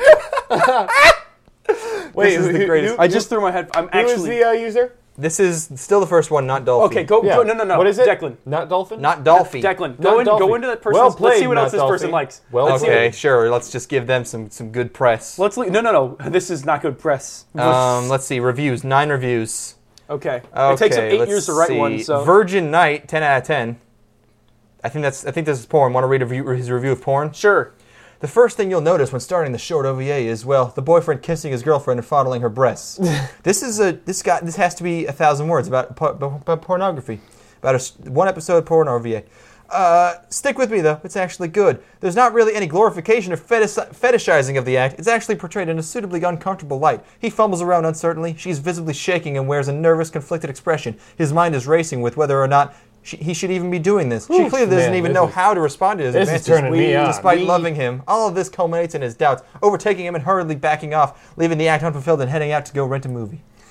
Wait, This is the greatest. I just threw my head. I'm Who is actually. the user? This is still the first one, not Dolphy. Okay, go. No. What is it? Declan. Not Dolphin? Not Dolphy. Declan, Not go Dolphy. into that person. Well played, let's see what else not this person Dolphy. likes. Well Let's see Okay, sure. Let's just give them some good press. No. This is not good press. Let's see. Reviews. 9 reviews. Okay. It takes him 8 let's years to write see. one. So. Virgin Night, 10 out of 10. I think this is porn. Want to read his review of porn? Sure. The first thing you'll notice when starting the short OVA is, well, the boyfriend kissing his girlfriend and fondling her breasts. This has to be 1,000 words about pornography. About one episode porn OVA. Stick with me though, it's actually good. There's not really any glorification or fetishizing of the act. It's actually portrayed in a suitably uncomfortable light. He fumbles around uncertainly. She's visibly shaking and wears a nervous, conflicted expression. His mind is racing with whether or not he should even be doing this. She clearly doesn't even know how to respond to his This is advances. turning me on. Despite loving him, all of this culminates in his doubts, overtaking him and hurriedly backing off, leaving the act unfulfilled and heading out to go rent a movie.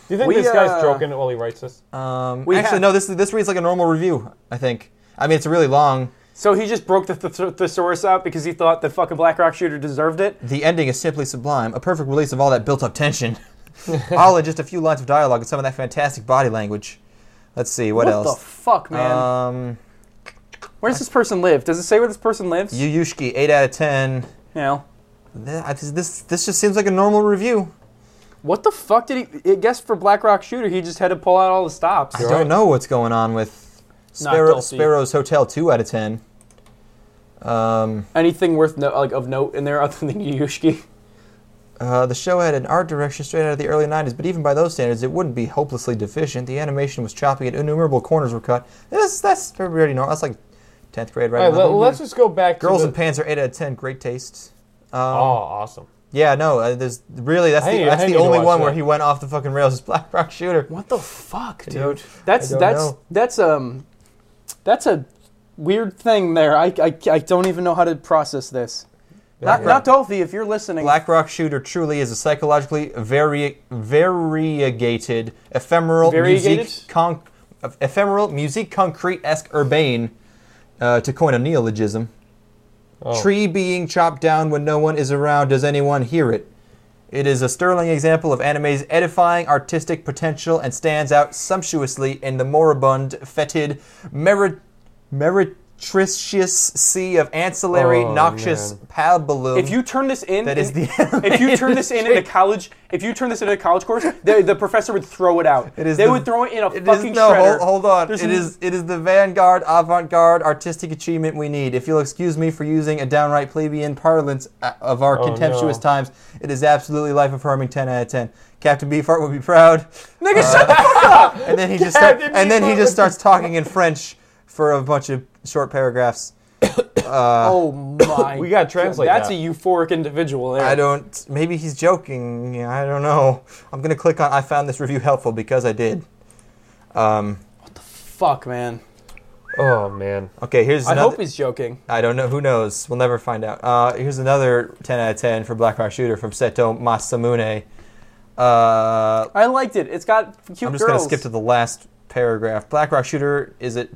Do you think this guy's joking while he writes this? Actually, no. This reads like a normal review. I think. I mean, it's really long. So he just broke the thesaurus out because he thought the fucking Black Rock Shooter deserved it? The ending is simply sublime. A perfect release of all that built-up tension. All in just a few lines of dialogue and some of that fantastic body language. Let's see, what else? What the fuck, man? Where does this person live? Does it say where this person lives? Yuyushki, 8 out of 10. Yeah. This just seems like a normal review. What the fuck did he... I guess for Black Rock Shooter, he just had to pull out all the stops. I don't know what's going on with Sparrow's Hotel, 2 out of 10. Anything worth of note in there other than Yuyushki? The show had an art direction straight out of the early 90s, but even by those standards, it wouldn't be hopelessly deficient. The animation was choppy and innumerable corners were cut. That's already normal. That's like 10th grade right now. Let's just go back to Girls in Pants are 8 out of 10. Great taste. awesome. Yeah, no, there's really that's the only one where he went off the fucking rails is Black Rock Shooter. What the fuck, dude? That's a weird thing there. I don't even know how to process this. Not Dolphy, if you're listening. Black Rock Shooter truly is a psychologically variegated, ephemeral musique concrete-esque urbane, to coin a neologism. Oh. Tree being chopped down when no one is around. Does anyone hear it? It is a sterling example of anime's edifying artistic potential and stands out sumptuously in the moribund, fetid, meretricious sea of ancillary, noxious pabulum. If you turn this in, that is the if you turn this in a college, course, the professor would throw it out. They would throw it in a fucking shredder. Hold on. It is the vanguard, avant-garde artistic achievement we need. If you'll excuse me for using a downright plebeian parlance of our contemptuous times, it is absolutely life-affirming. 10 out of 10. Captain Beefheart would be proud. Nigga, shut the fuck up! And then he just starts talking in French for a bunch of short paragraphs. Oh my! We gotta translate that. That's a euphoric individual there. Maybe he's joking. Yeah, I don't know. I'm gonna click on I found this review helpful because I did. What the fuck, man? Oh man. Okay, here's I hope he's joking. I don't know. Who knows? We'll never find out. Here's another 10 out of 10 for Black Rock Shooter from Seto Masamune. I liked it. It's got cute girls. I'm just gonna skip to the last paragraph. Black Rock Shooter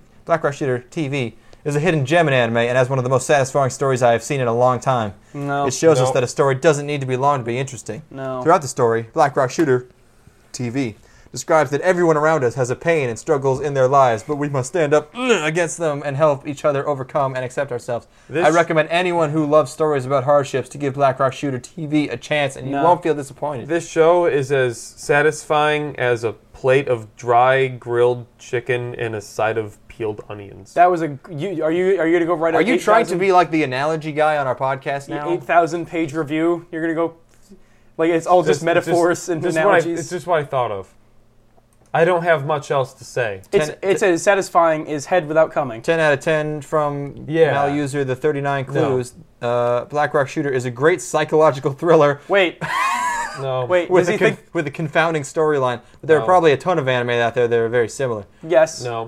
TV is a hidden gem in anime and has one of the most satisfying stories I have seen in a long time. No. It shows us that a story doesn't need to be long to be interesting. No. Throughout the story, Black Rock Shooter TV describes that everyone around us has a pain and struggles in their lives, but we must stand up against them and help each other overcome and accept ourselves. I recommend anyone who loves stories about hardships to give Black Rock Shooter TV a chance, and you won't feel disappointed. This show is as satisfying as a plate of dry grilled chicken and a side of peeled onions. That was are you gonna go write? Are you trying to be like the analogy guy on our podcast now? 8,000-page review. You're gonna go like it's all just metaphors and analogies. It's just what I thought of. I don't have much else to say. It's as satisfying as Head Without Coming. 10 out of 10 from Maluser, the 39 Clues. No. Black Rock Shooter is a great psychological thriller. Wait. No. Wait, with a confounding storyline. But there are probably a ton of anime out there that are very similar. Yes. No.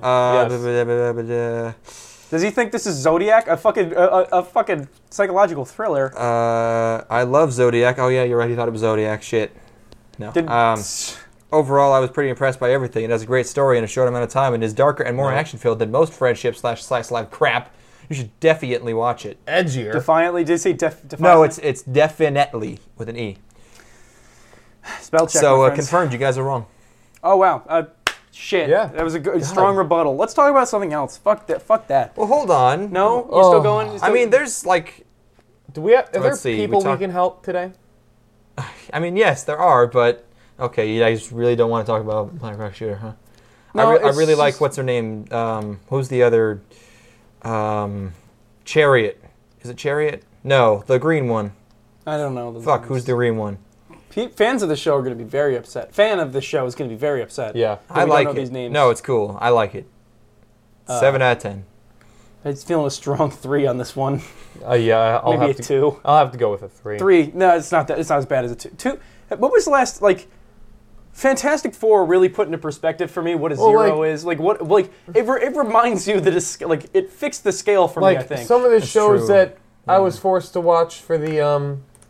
Yes. Does he think this is Zodiac? A fucking psychological thriller. I love Zodiac. Oh yeah, you're right. He thought it was Zodiac. Shit. No. Overall, I was pretty impressed by everything. It has a great story in a short amount of time and is darker and more action-filled than most friendship / slice life crap. You should definitely watch it. Edgier. Defiantly? Did you say defiantly? No, it's definitely with an E. Spell check, So confirmed, you guys are wrong. Oh, wow. Shit. Yeah. That was a strong rebuttal. Let's talk about something else. Fuck that. Well, hold on. No? You're still going? I mean, there's like... Are there people we can help today? I mean, yes, there are, but... Okay, you guys really don't want to talk about Black Rock Shooter, huh? No, I really like, what's her name? Who's the other... Chariot. Is it Chariot? No, the green one. I don't know. Fuck, who's the green one? Fans of the show are going to be very upset. Fan of the show is going to be very upset. Yeah. I like it. These names. No, it's cool. I like it. 7 out of 10. It's feeling a strong 3 on this one. Yeah, maybe a 2. I'll have to go with a 3. 3. No, it's not that. It's not as bad as a 2. 2. What was the last Fantastic Four really put into perspective for me what a zero is. It reminds you that it fixed the scale for me. I think some of the shows that I was forced to watch for the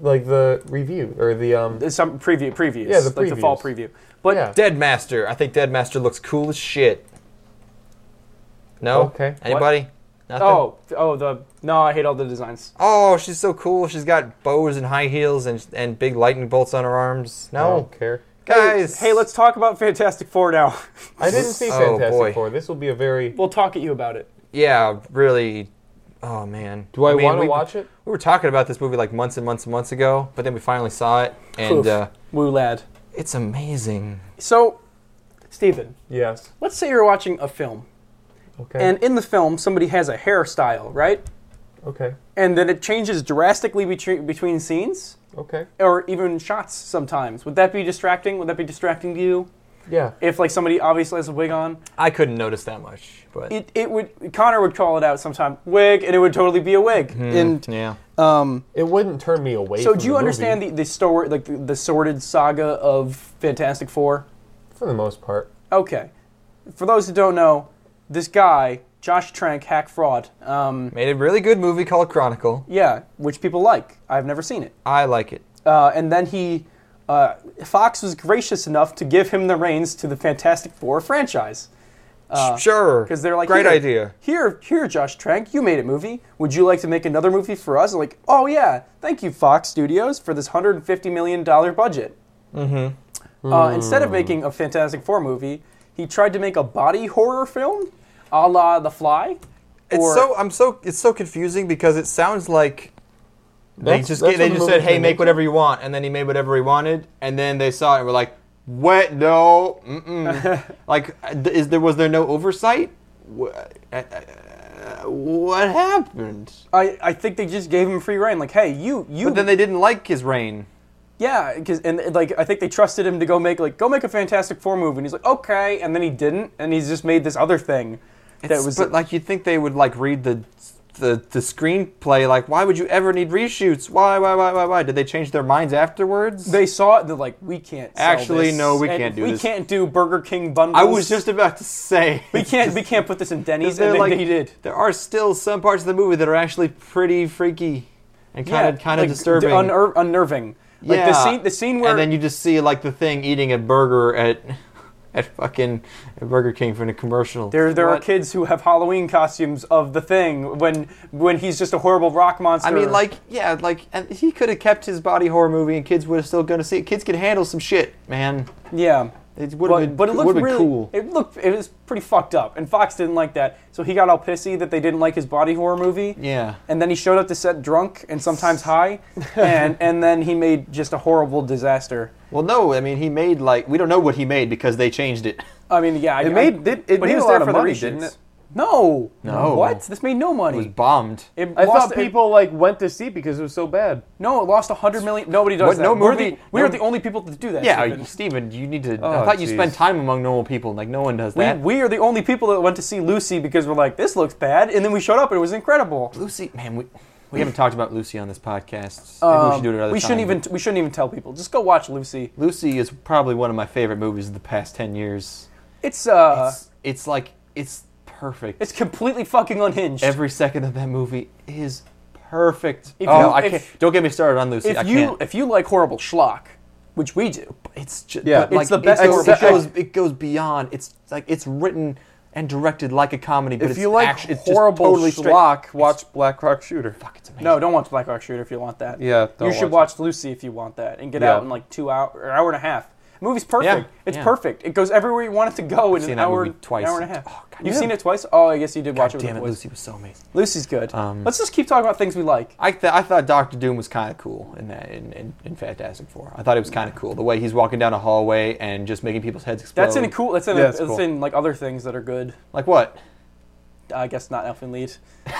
like the review or the Some previews. Yeah, the like the fall previews. preview. But Yeah. Deadmaster. I think Deadmaster looks cool as shit. No? Okay. Anybody? Nothing? no, I hate all the designs. Oh, she's so cool. She's got bows and high heels and big lightning bolts on her arms. I No. don't care. Guys. Hey, let's talk about Fantastic Four now. I didn't see Oh, Fantastic boy. Four. This will be a very. We'll talk at you about it. Yeah, really. Oh, man. Do I mean, want to we- watch it? We were talking about this movie like months and months and months ago, but then we finally saw it, and Oof. Woo lad. it's amazing. So, Stephen, Yes. let's say you're watching a film, Okay. and in the film somebody has a hairstyle, right? okay. And then it changes drastically between scenes, Okay. or even shots sometimes. Would that be distracting? Would that be distracting to you? Yeah. If like somebody obviously has a wig on, I couldn't notice that much, but it would. Connor would call it out sometime, wig, and it would totally be a wig. And yeah. It wouldn't turn me away. so, from do you the understand movie, the story, like the sordid saga of Fantastic Four? for the most part? Okay, for those who don't know, this guy Josh Trank, hack fraud. Made a really good movie called Chronicle. Yeah, which people like. I've never seen it. I like it. And then Fox was gracious enough to give him the reins to the Fantastic Four franchise. Sure. Because they're like, great here, idea. Here, Josh Trank, you made a movie. Would you like to make another movie for us? I'm like, oh yeah, thank you, Fox Studios, for this $150 million budget. Instead of making a Fantastic Four movie, he tried to make a body horror film, a la The Fly. It's so confusing because it sounds like they That's just what the said, movie's "Hey, been make into. whatever you want," and then he made whatever he wanted, and then they saw it and were like, "What? No, like, was there no oversight? What happened?" I think they just gave him free reign. Like, hey, you. But then they didn't like his reign. Yeah, like I think they trusted him to go make a Fantastic Four movie, and he's like, okay, and then he didn't, and he's just made this other thing But like, you'd think they would like read the screenplay. Like, why would you ever need reshoots? Why? Did they change their minds afterwards? They saw it. They're like, we can't. Sell Actually, this, no, we and can't do we this. We can't do Burger King bundles. I was just about to say we can't put this in Denny's, they're and like, they did. There are still some parts of the movie that are actually pretty freaky and kind of like, disturbing. Unnerving. Like Yeah. the scene where and then you just see like the Thing eating a burger at fucking Burger King for a commercial. there are What? kids who have Halloween costumes of the Thing when he's just a horrible rock monster. I mean, and he could have kept his body horror movie, and kids would have still gonna see it. Kids can handle some shit, man. yeah. It would have been, But it looked would've been really cool. It was pretty fucked up, and Fox didn't like that, so he got all pissy that they didn't like his body horror movie. Yeah. And then he showed up to set drunk and sometimes high, and then he made just a horrible disaster. Well, no, I mean, he made we don't know what he made because they changed it. I mean, yeah, It but made he was a there lot of for money, the reshoots. didn't it? No. No. What? This made no It money. was bombed. It I lost- thought people went to see it because it was so bad. No, it lost $100 million. Nobody does What, that. no We're movie- we are no- the only people that do that. Yeah, Stephen. Steven, you need to. Oh, I thought you jeez. spent time among normal people. Like, no one does that. We are the only people that went to see Lucy because we're like, this looks bad, and then we showed up and it was incredible. Lucy, man, we haven't talked about Lucy on this podcast. Maybe we should do it another We time. shouldn't even tell people. Just go watch Lucy. Lucy is probably one of my favorite movies of the past 10 years. It's It's perfect. it's completely fucking unhinged. Every second of that movie is perfect. If Oh, you- I if- can't. Don't get me started on Lucy. I can't. if you like horrible schlock, which we do, It's just Yeah. It's the best horrible it goes beyond. It's like it's written and directed like a comedy, but If it's you like it's just horrible totally straight. schlock, watch Black Rock Shooter. Fuck, it's amazing. no, don't watch Black Rock Shooter if you want that. Yeah, you don't should watch watch Lucy if you want that, and get Yeah. out in like 2 hours or hour and a half. The movie's perfect. Yeah, It's yeah. perfect. It goes everywhere you want it to go in seen an that hour, movie twice. hour and a half. Oh, God, You've yeah. seen it twice? Oh, I guess you did watch God it with damn the it, boys. Lucy was so amazing. Lucy's good. Let's just keep talking about things we like. I thought Doctor Doom was kind of cool in Fantastic Four. I thought it was kind of cool the way he's walking down a hallway and just making people's heads explode. That's in cool. That's in Yeah, it's that's cool. in like other things that are good. Like what? I guess not Elfin Lied.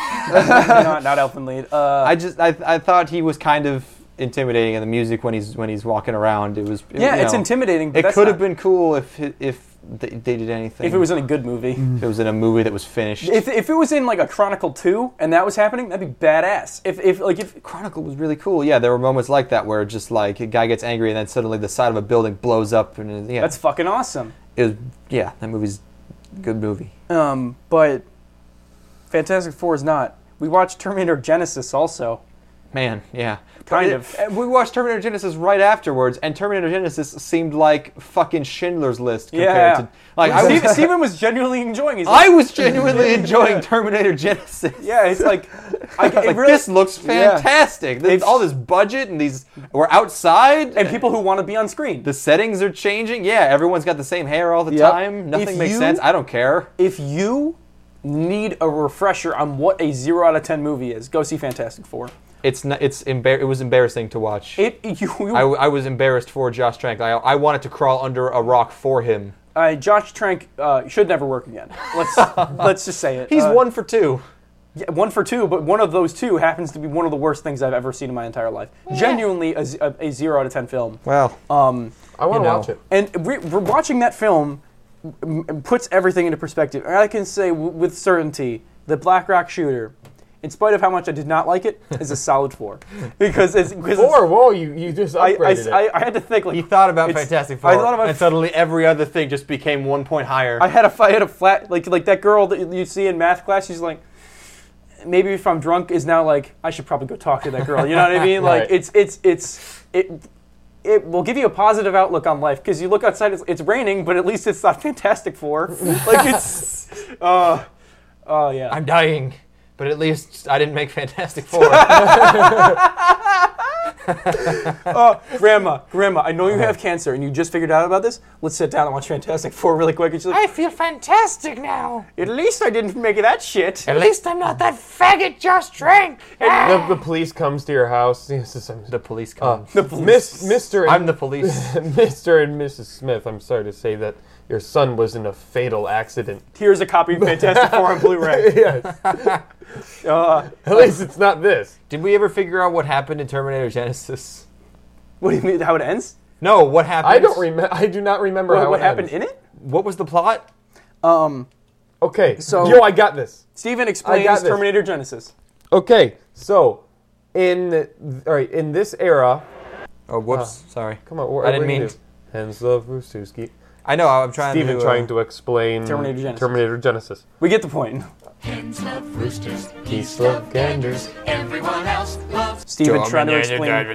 not Elfin Lied. I thought he was kind of intimidating in the music when he's walking around. It was yeah, you it's know, intimidating. But It that's could have not- been cool if they did anything. if it was in a good movie. If it was in a movie that was finished. If it was in like a Chronicle 2 and that was happening, that'd be badass. If Chronicle was really cool. Yeah, there were moments like that where just like a guy gets angry and then suddenly the side of a building blows up and yeah, that's fucking awesome. that movie's a good movie. But Fantastic Four is not. We watched Terminator Genesis also. Man, yeah. Kind of. We watched Terminator Genesis right afterwards, and Terminator Genesis seemed like fucking Schindler's List compared to... Like, Steven was genuinely enjoying it. I was genuinely enjoying Terminator Genesis. Yeah, it's like... this looks fantastic. All this budget and we're outside. And people who want to be on screen. The settings are changing. Yeah, everyone's got the same hair all the time. Nothing makes sense. I don't care. If you need a refresher on what a 0 out of 10 movie is, go see Fantastic Four. It was embarrassing to watch. I was embarrassed for Josh Trank. I wanted to crawl under a rock for him. Josh Trank should never work again. Let's just say it. He's 1 for 2. Yeah, 1 for 2, but one of those 2 happens to be one of the worst things I've ever seen in my entire life. Yeah. Genuinely a 0 out of 10 film. Well, I want to watch it. And we're watching that film puts everything into perspective. And I can say with certainty that Black Rock Shooter, in spite of how much I did not like it, is a solid 4. Because 4? Whoa, you just upgraded it. I had to think like... He thought about Fantastic Four, and suddenly every other thing just became 1 point higher. I had a flat... Like that girl that you see in math class, she's like... Maybe if I'm drunk is now like, I should probably go talk to that girl. You know what I mean? Like, right. It will give you a positive outlook on life, because you look outside, it's raining, but at least it's not Fantastic Four. Like, it's... yeah. I'm dying. But at least I didn't make Fantastic Four. Grandma, I know you have cancer and you just figured out about this. Let's sit down and watch Fantastic Four really quick. And she's like, I feel fantastic now. At least I didn't make it that shit. At least I'm not that faggot Josh Trank. The police comes to your house. The police comes. The police. Mr. I'm the police. Mr. and Mrs. Smith, I'm sorry to say that your son was in a fatal accident. Here's a copy of Fantastic Four on Blu-ray. Yes. At least it's not this. Did we ever figure out what happened in Terminator Genesis? What do you mean? How it ends? No, what happened? I do not remember what happened in it. What was the plot? Okay. So I got this. Steven explains Terminator Genesis. Okay. So, in this era. Oh, whoops! Sorry. Come on. I didn't mean. Henslow Rustuski. I know. I'm trying. Steven trying to explain Terminator Genesis. We get the point. Hens love roosters. Geese love ganders. Everyone else loves. Steven trying to explain.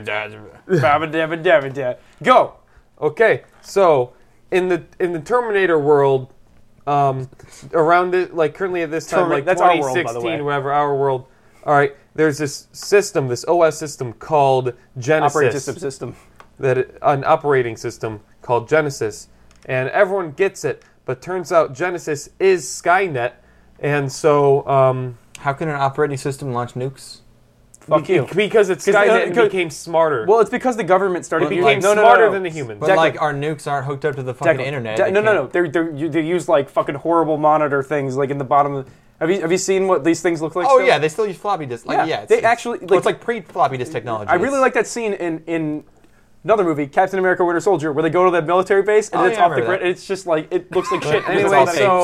Go. Okay, so in the Terminator world, around it, like currently at this time, like that's 2016, our world, by the way. whatever, our world. All right, there's this system, this OS system called Genesis. Operating system. An operating system called Genesis, and everyone gets it, but turns out Genesis is Skynet, and so how can an operating system launch nukes? Fuck you. Because it's Skynet and became smarter. Well, it's because the government started became smarter than the humans. But like our nukes aren't hooked up to the fucking internet. No. They use like fucking horrible monitor things like in the bottom of the... Have you seen what these things look like? Oh, yeah, they still use floppy disks. Like, it's like pre-floppy disk technology. I really like that scene in another movie, Captain America: Winter Soldier, where they go to that military base and it's off the grid. And it's just like it looks like shit. Anyway,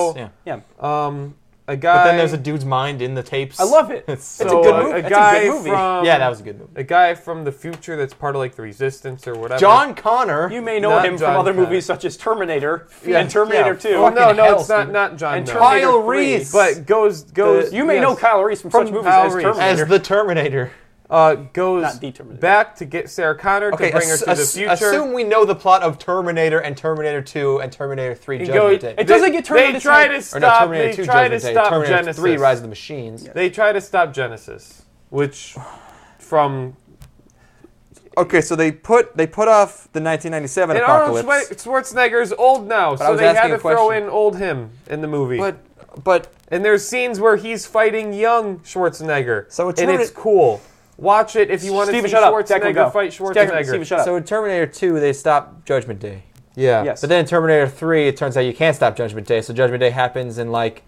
a guy. But then there's a dude's mind in the tapes. I love it. It's a good movie. Yeah, that was a good movie. A guy from the future that's part of like the Resistance or whatever. John Connor. You may know him from other movies such as Terminator and Terminator 2. Well, no, it's not John. And Terminator Kyle 3. Reese. But goes. You may know Kyle Reese from such movies as Terminator. As the Terminator. Goes back to get Sarah Connor to bring her to the future. Assume we know the plot of Terminator and Terminator 2 and Terminator 3 Judgment Day. It doesn't get Terminator 2. They try to stop Terminator 3 Rise of the Machines. They try to stop Genesis, which from... Okay, so they put off the 1997 and apocalypse. Arnold Schwarzenegger's old now, so they had to throw in old him in the movie. But and there's scenes where he's fighting young Schwarzenegger, and it's cool. Watch it if you want to see Schwarzenegger fight Schwarzenegger. Steven, shut up. So in Terminator 2, they stopped Judgment Day. Yeah. Yes. But then in Terminator 3, it turns out you can't stop Judgment Day. So Judgment Day happens in like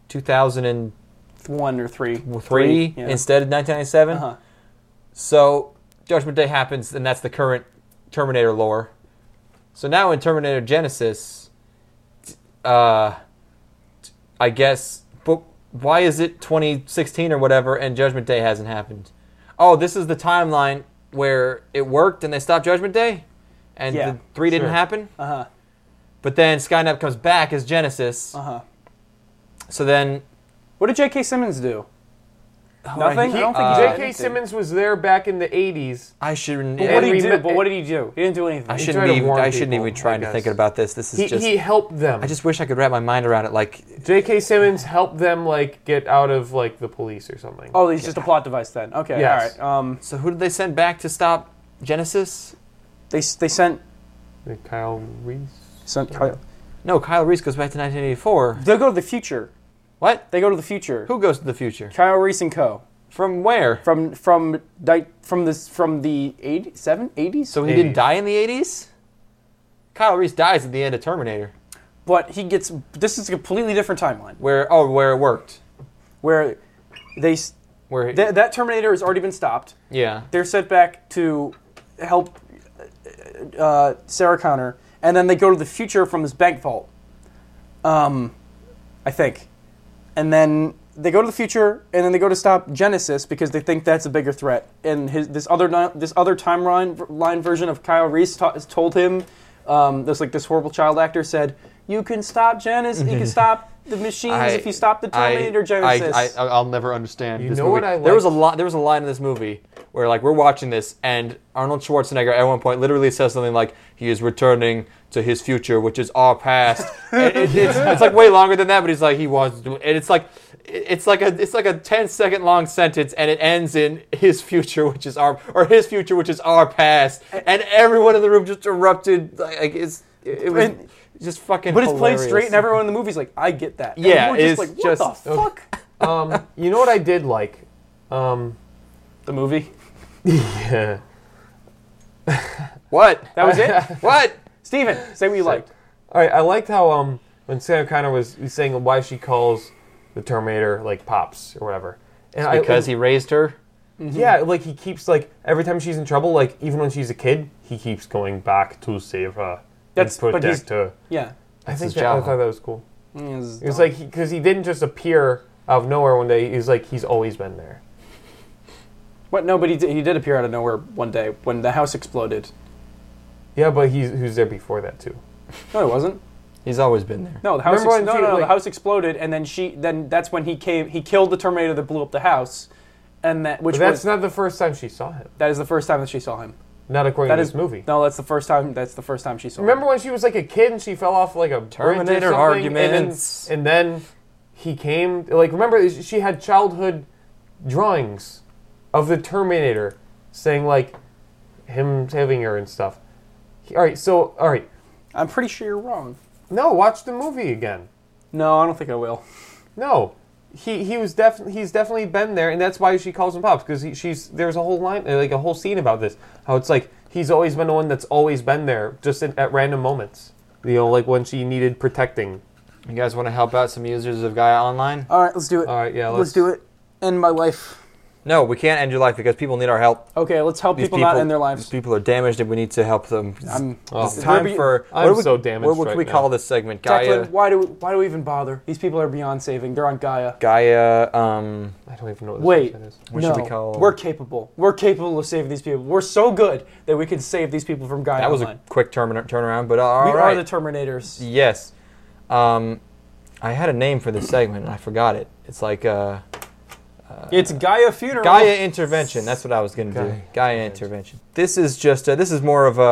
2001 or 3 instead of 1997. Uh-huh. So Judgment Day happens, and that's the current Terminator lore. So now in Terminator Genesis, I guess, but why is it 2016 or whatever, and Judgment Day hasn't happened? Oh, this is the timeline where it worked and they stopped Judgment Day? And the 3 didn't happen? Uh-huh. But then Skynet comes back as Genesis. Uh-huh. So then... What did J.K. Simmons do? Nothing? I don't think he did. J.K. Simmons was there back in the 80s. I shouldn't. But what did he do? But what did he do? He didn't do anything. I tried shouldn't to even. warn I shouldn't people, even try I to guess. think about this. This is just. He helped them. I just wish I could wrap my mind around it. Like, J.K. Simmons helped them like get out of like the police or something. Oh, he's just a plot device then. Okay, Yes. all right. so who did they send back to stop Genesis? They sent Kyle Reese. Kyle. No, Kyle Reese goes back to 1984. They'll go to the future. What? They go to the future. Who goes to the future? Kyle Reese and Co. From where? From the 80s. So he didn't die in the 80s? Kyle Reese dies at the end of Terminator. But he gets. This is a completely different timeline Where it worked. where Where that Terminator has already been stopped. yeah. They're sent back to help Sarah Connor, and then they go to the future from this bank vault. I think, and then they go to the future, and then they go to stop Genesis because they think that's a bigger threat. And this other timeline version of Kyle Reese told him, this horrible child actor said, "You can stop Genesis. You can stop the machines if you stop the Terminator Genesis." I'll never understand. You this know movie. what I There was a lot. There was a line in this movie where like we're watching this, and Arnold Schwarzenegger at one point literally says something like, "He is returning to his future, which is our past." And it's like way longer than that, but he's like he wants to, and it's like a 10-second long sentence, and it ends in his future, which is our past, and everyone in the room just erupted like it was just fucking. But it's played hilarious. straight, and everyone in the movie's like, "I get that." And Yeah, we're just it's like, "What just- the fuck?" You know what I did like? The movie. Yeah. What? That was it. What? Steven, say what you liked. All right, I liked how when Sarah Connor was saying why she calls the Terminator like Pops or whatever, and Because he raised her. yeah, like he keeps like every time she's in trouble, like even when she's a kid, he keeps going back to save her. That's- and but he's- protect her. Yeah. I think his I job. thought that was cool. It It was like because he didn't just appear out of nowhere one day. He's like he's always been there. What? No, but he did appear out of nowhere one day when the house exploded. Yeah, but he was there before that too. No, he wasn't. He's always been there. No, the house. Remember when No, she, no, no. The like- house exploded, and then that's when he came. He killed the Terminator that blew up the house, and that But that's not the first time she saw him. that is the first time that she saw him. Not according That to is this movie. No, that's the first time. That's the first time she saw Remember him. when she was like a kid and she fell off like a bridge or Terminator something, arguments. and then he came. Like remember, she had childhood drawings of the Terminator, saying like him saving her and stuff. All right. I'm pretty sure you're wrong. No, watch the movie again. No, I don't think I will. No, he's definitely been there, and that's why she calls him Pops because there's a whole line like a whole scene about this. How it's like he's always been the one that's always been there, just at random moments. You know, like when she needed protecting. You guys want to help out some users of Gaia Online? All right, let's do it. All right, yeah, let's do it. End my life. No, we can't end your life because people need our help. Okay, let's help people not end their lives. These people are damaged, and we need to help them. It's time They're for. I'm what so damaged What right can we now. call this segment? Gaia. Declan, why do we even bother? These people are beyond saving. They're on Gaia. Gaia. I don't even know what this Wait, website is. What no, should we call? we're capable. We're capable of saving these people. We're so good that we can save these people from Gaia That was Online. a quick turnaround, but all We right. are the Terminators. Yes. I had a name for this segment, and I forgot it. It's like It's Gaia Funeral. Gaia Intervention. That's what I was going to do. Gaia Intervention. This is just. This is more of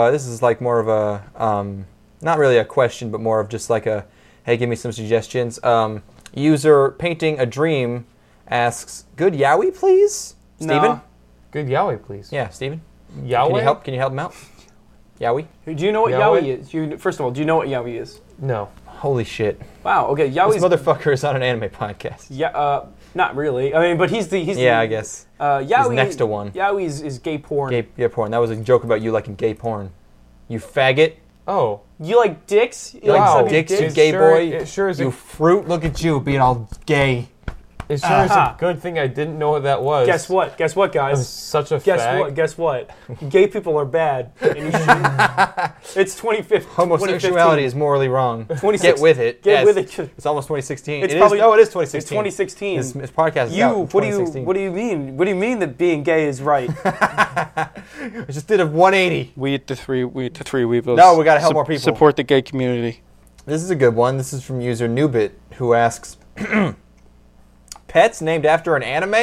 a. Not really a question, but more of just like a. Hey, give me some suggestions. User Painting a Dream asks, "Good Yowie, please." No. Steven? Good Yahweh, please. Yeah, Steven. Yahweh. Can you help? Can you help him out? Yowie. Do you know what Yahweh? Yaoi is? First of all, do you know what Yaoi is? No. Holy shit! Wow. Okay, This Yaoi's. motherfucker is on an anime podcast. Yeah. Not really. I mean, but he's the. Yeah, I guess. Yaoi, He's next to one. Yaoi is gay porn. Gay porn. That was a joke about you liking gay porn. You faggot. Oh. You like dicks? You Wow. like Dicks, you It gay sure- boy. it sure is You a- fruit. Look at you being all gay. It sure is Aha. a good thing I didn't know what that was. Guess what? Guess what, I'm guys? such a Guess fag. what? Guess what? Gay people are bad. And you should, it's 2015. Homosexuality is morally wrong. 26 Get with it. Get Yes. with it. It's almost 2016. It's It is- probably- No, it is 2016. It's 2016. This podcast is out in What do 2016. you mean? What do you mean that being gay is right? I just did a 180. We at the three Weevils. No, we gotta help more people. Support the gay community. This is a good one. This is from user Newbit, who asks, pets named after an anime?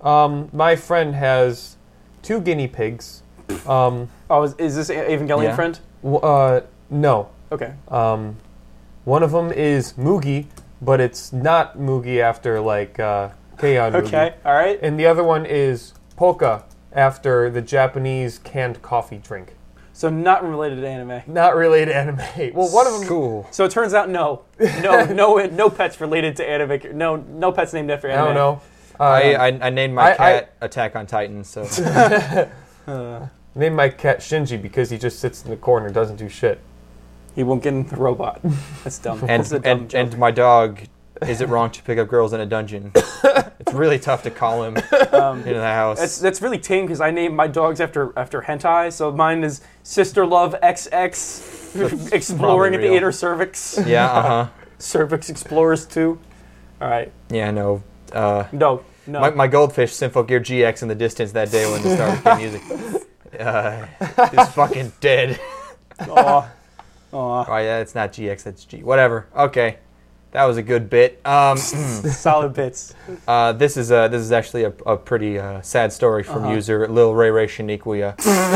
My friend has 2 guinea pigs. Oh, is this Evangelion Yeah. friend? No. Okay. One of them is Mugi, but it's not Mugi after like Keion Mugi. Okay. All right. And the other one is Polka after the Japanese canned coffee drink. So not related to anime. Not related to anime. Well, one of them. Cool. So it turns out no pets related to anime. No pets named after I anime. don't know. I named my cat Attack on Titan, so Named my cat Shinji because he just sits in the corner and doesn't do shit. He won't get in the robot. That's dumb. and That's a dumb and, joke. and my dog. Is it wrong to pick up girls in a dungeon? It's really tough to call him into the house. That's really tame because I named my dogs after hentai. So mine is Sister Love XX, exploring at the real. inner cervix. Yeah, Cervix Explorers 2. All right. Yeah, no. No. My goldfish, Symphogear GX, in the distance that day when the Star Wars music is fucking dead. Aw. Oh, yeah, it's not GX, that's G. Whatever. Okay. That was a good bit. Solid bits. This is actually a pretty sad story from user Lil Ray Ray Shaniquia.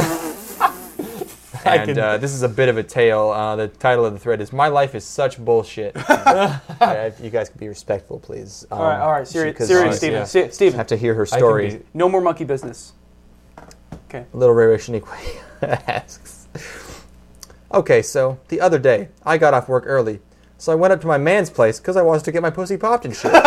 And this is a bit of a tale. The title of the thread is "My Life is Such Bullshit." If you guys could be respectful, please. All right. Serious, Steven. yeah. Steven. Have to hear her story. No more monkey business. Little Ray Ray Shaniquia asks. Okay, so the other day I got off work early. So I went up to my man's place because I wanted to get my pussy popped and shit.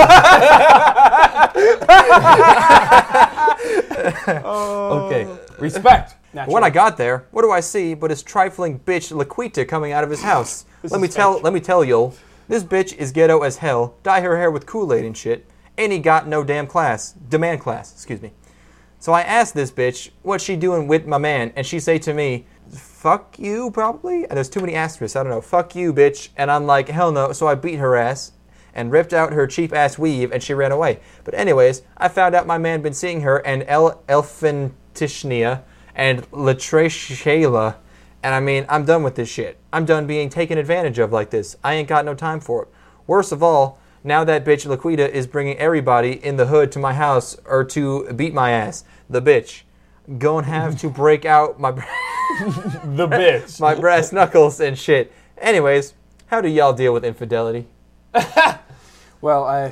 Okay. Respect. When I got there, what do I see but his trifling bitch Laquita coming out of his house? Let me tell you, this bitch is ghetto as hell. Dye her hair with Kool-Aid and shit. Ain't he got no demand class. Excuse me. So I asked this bitch what she doing with my man, and she say to me, "Fuck you, probably." And there's too many asterisks. I don't know. "Fuck you, bitch." And I'm like, hell no. So I beat her ass and ripped out her cheap ass weave, and she ran away. But anyways, I found out my man been seeing her and Elfantishnia and Latreshayla, and I mean, I'm done with this shit. I'm done being taken advantage of like this. I ain't got no time for it. Worst of all, now that bitch Laquita is bringing everybody in the hood to my house or to beat my ass. The bitch. Gonna have to break out my The bitch. my brass knuckles and shit. Anyways, how do y'all deal with infidelity? Well,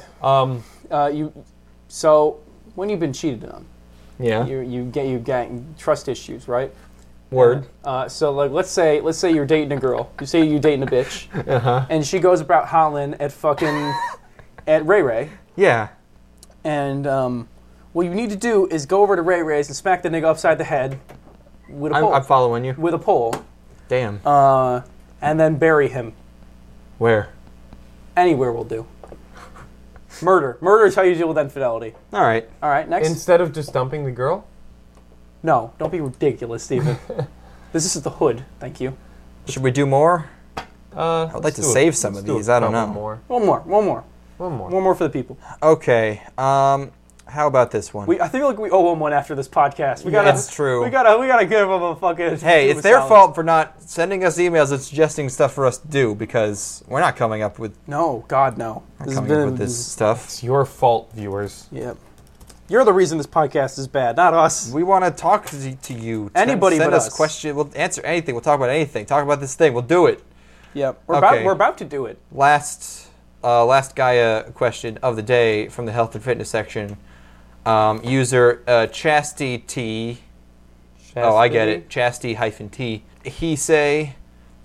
So when you've been cheated on, Yeah. you get trust issues, right? Word. So like, let's say you're dating a girl. You say you're dating a bitch, and she goes about hollering at fucking at Ray Ray, Yeah. and what you need to do is go over to Ray Ray's and smack the nigga upside the head with a pole. I'm following you. With a pole, Damn. and then bury him. Where? Anywhere will do. Murder is how you deal with infidelity. All right. All right, next. Instead of just dumping the girl? No, don't be ridiculous, Steven. This is the hood. Thank you. Should we do more? I would like to save some of these. I don't know. One more One more. for the people. Okay. How about this one? I feel like we owe them one after this podcast. That's true. We gotta give them a fucking. Hey, it's their fault for not sending us emails and suggesting stuff for us to do because we're not coming up with No, God, no. this stuff. It's your fault, viewers. Yep. You're the reason this podcast is bad, not us. We want to talk to you. Anybody send but us us. questions. We'll answer anything. We'll talk about anything. Talk about this thing. We'll do it. Yep. Okay. We're about to do it. Last Gaia question of the day from the health and fitness section. User Chastity T. Oh, I get it. Chastity-T. He say.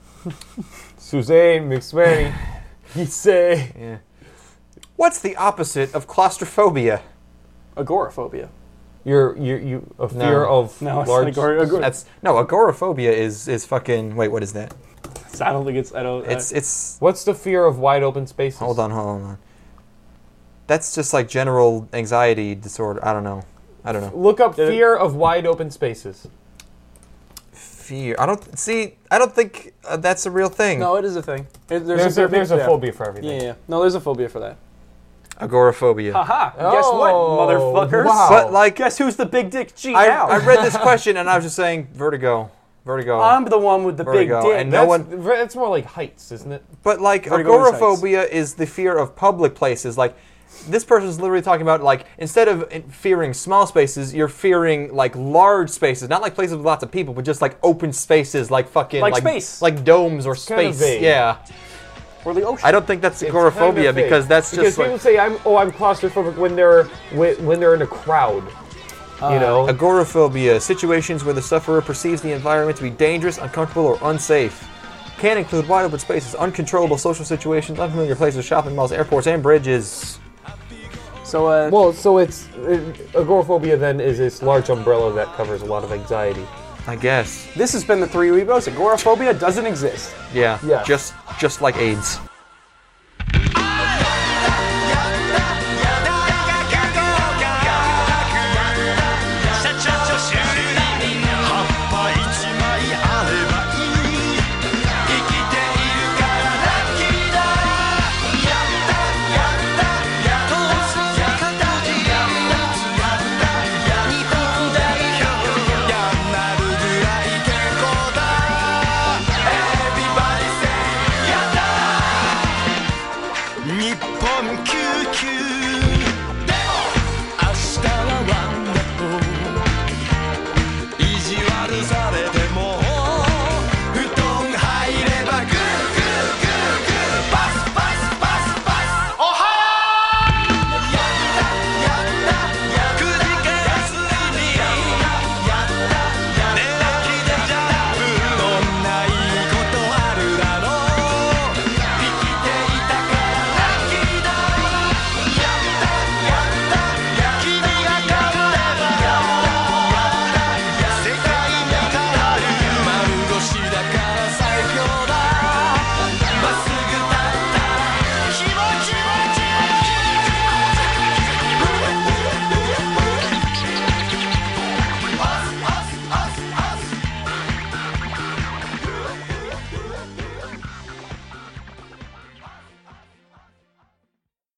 Suzanne McSwaney. He say. Yeah. What's the opposite of claustrophobia? Agoraphobia. You a fear of No, it's large. not Agoraphobia is fucking. Wait, what is that? I don't think it's. I don't. It's. What's the fear of wide open spaces? Hold on. That's just like general anxiety disorder. I don't know. Look up fear of wide open spaces. Fear. I don't think that's a real thing. No, it is a thing. There's a phobia for everything. Yeah. No, there's a phobia for that. Agoraphobia. Haha. Guess what, motherfuckers? Wow. But like, Guess who's the big dick G now? I read this question and I was just saying vertigo. I'm the one with the Vertigo, big dick. and no one. That's more like heights, isn't it? But like Vertigo is agoraphobia is the fear of public places. Like this person's literally talking about, like, instead of fearing small spaces, you're fearing, like, large spaces. Not like places with lots of people, but just, like, open spaces, like fucking... Like space. Like domes or Kind of space. vague. Yeah. Or the ocean. I don't think that's It's agoraphobia kind of because fake. that's because just people like... say I'm claustrophobic when they're in a crowd. You know? Agoraphobia, situations where the sufferer perceives the environment to be dangerous, uncomfortable, or unsafe. Can include wide open spaces, uncontrollable social situations, unfamiliar places, shopping malls, airports, and bridges. So, Well, so it's agoraphobia then is this large umbrella that covers a lot of anxiety. I guess. this has been the Three Weebos. Agoraphobia doesn't exist. Yeah. Yeah. Just like AIDS.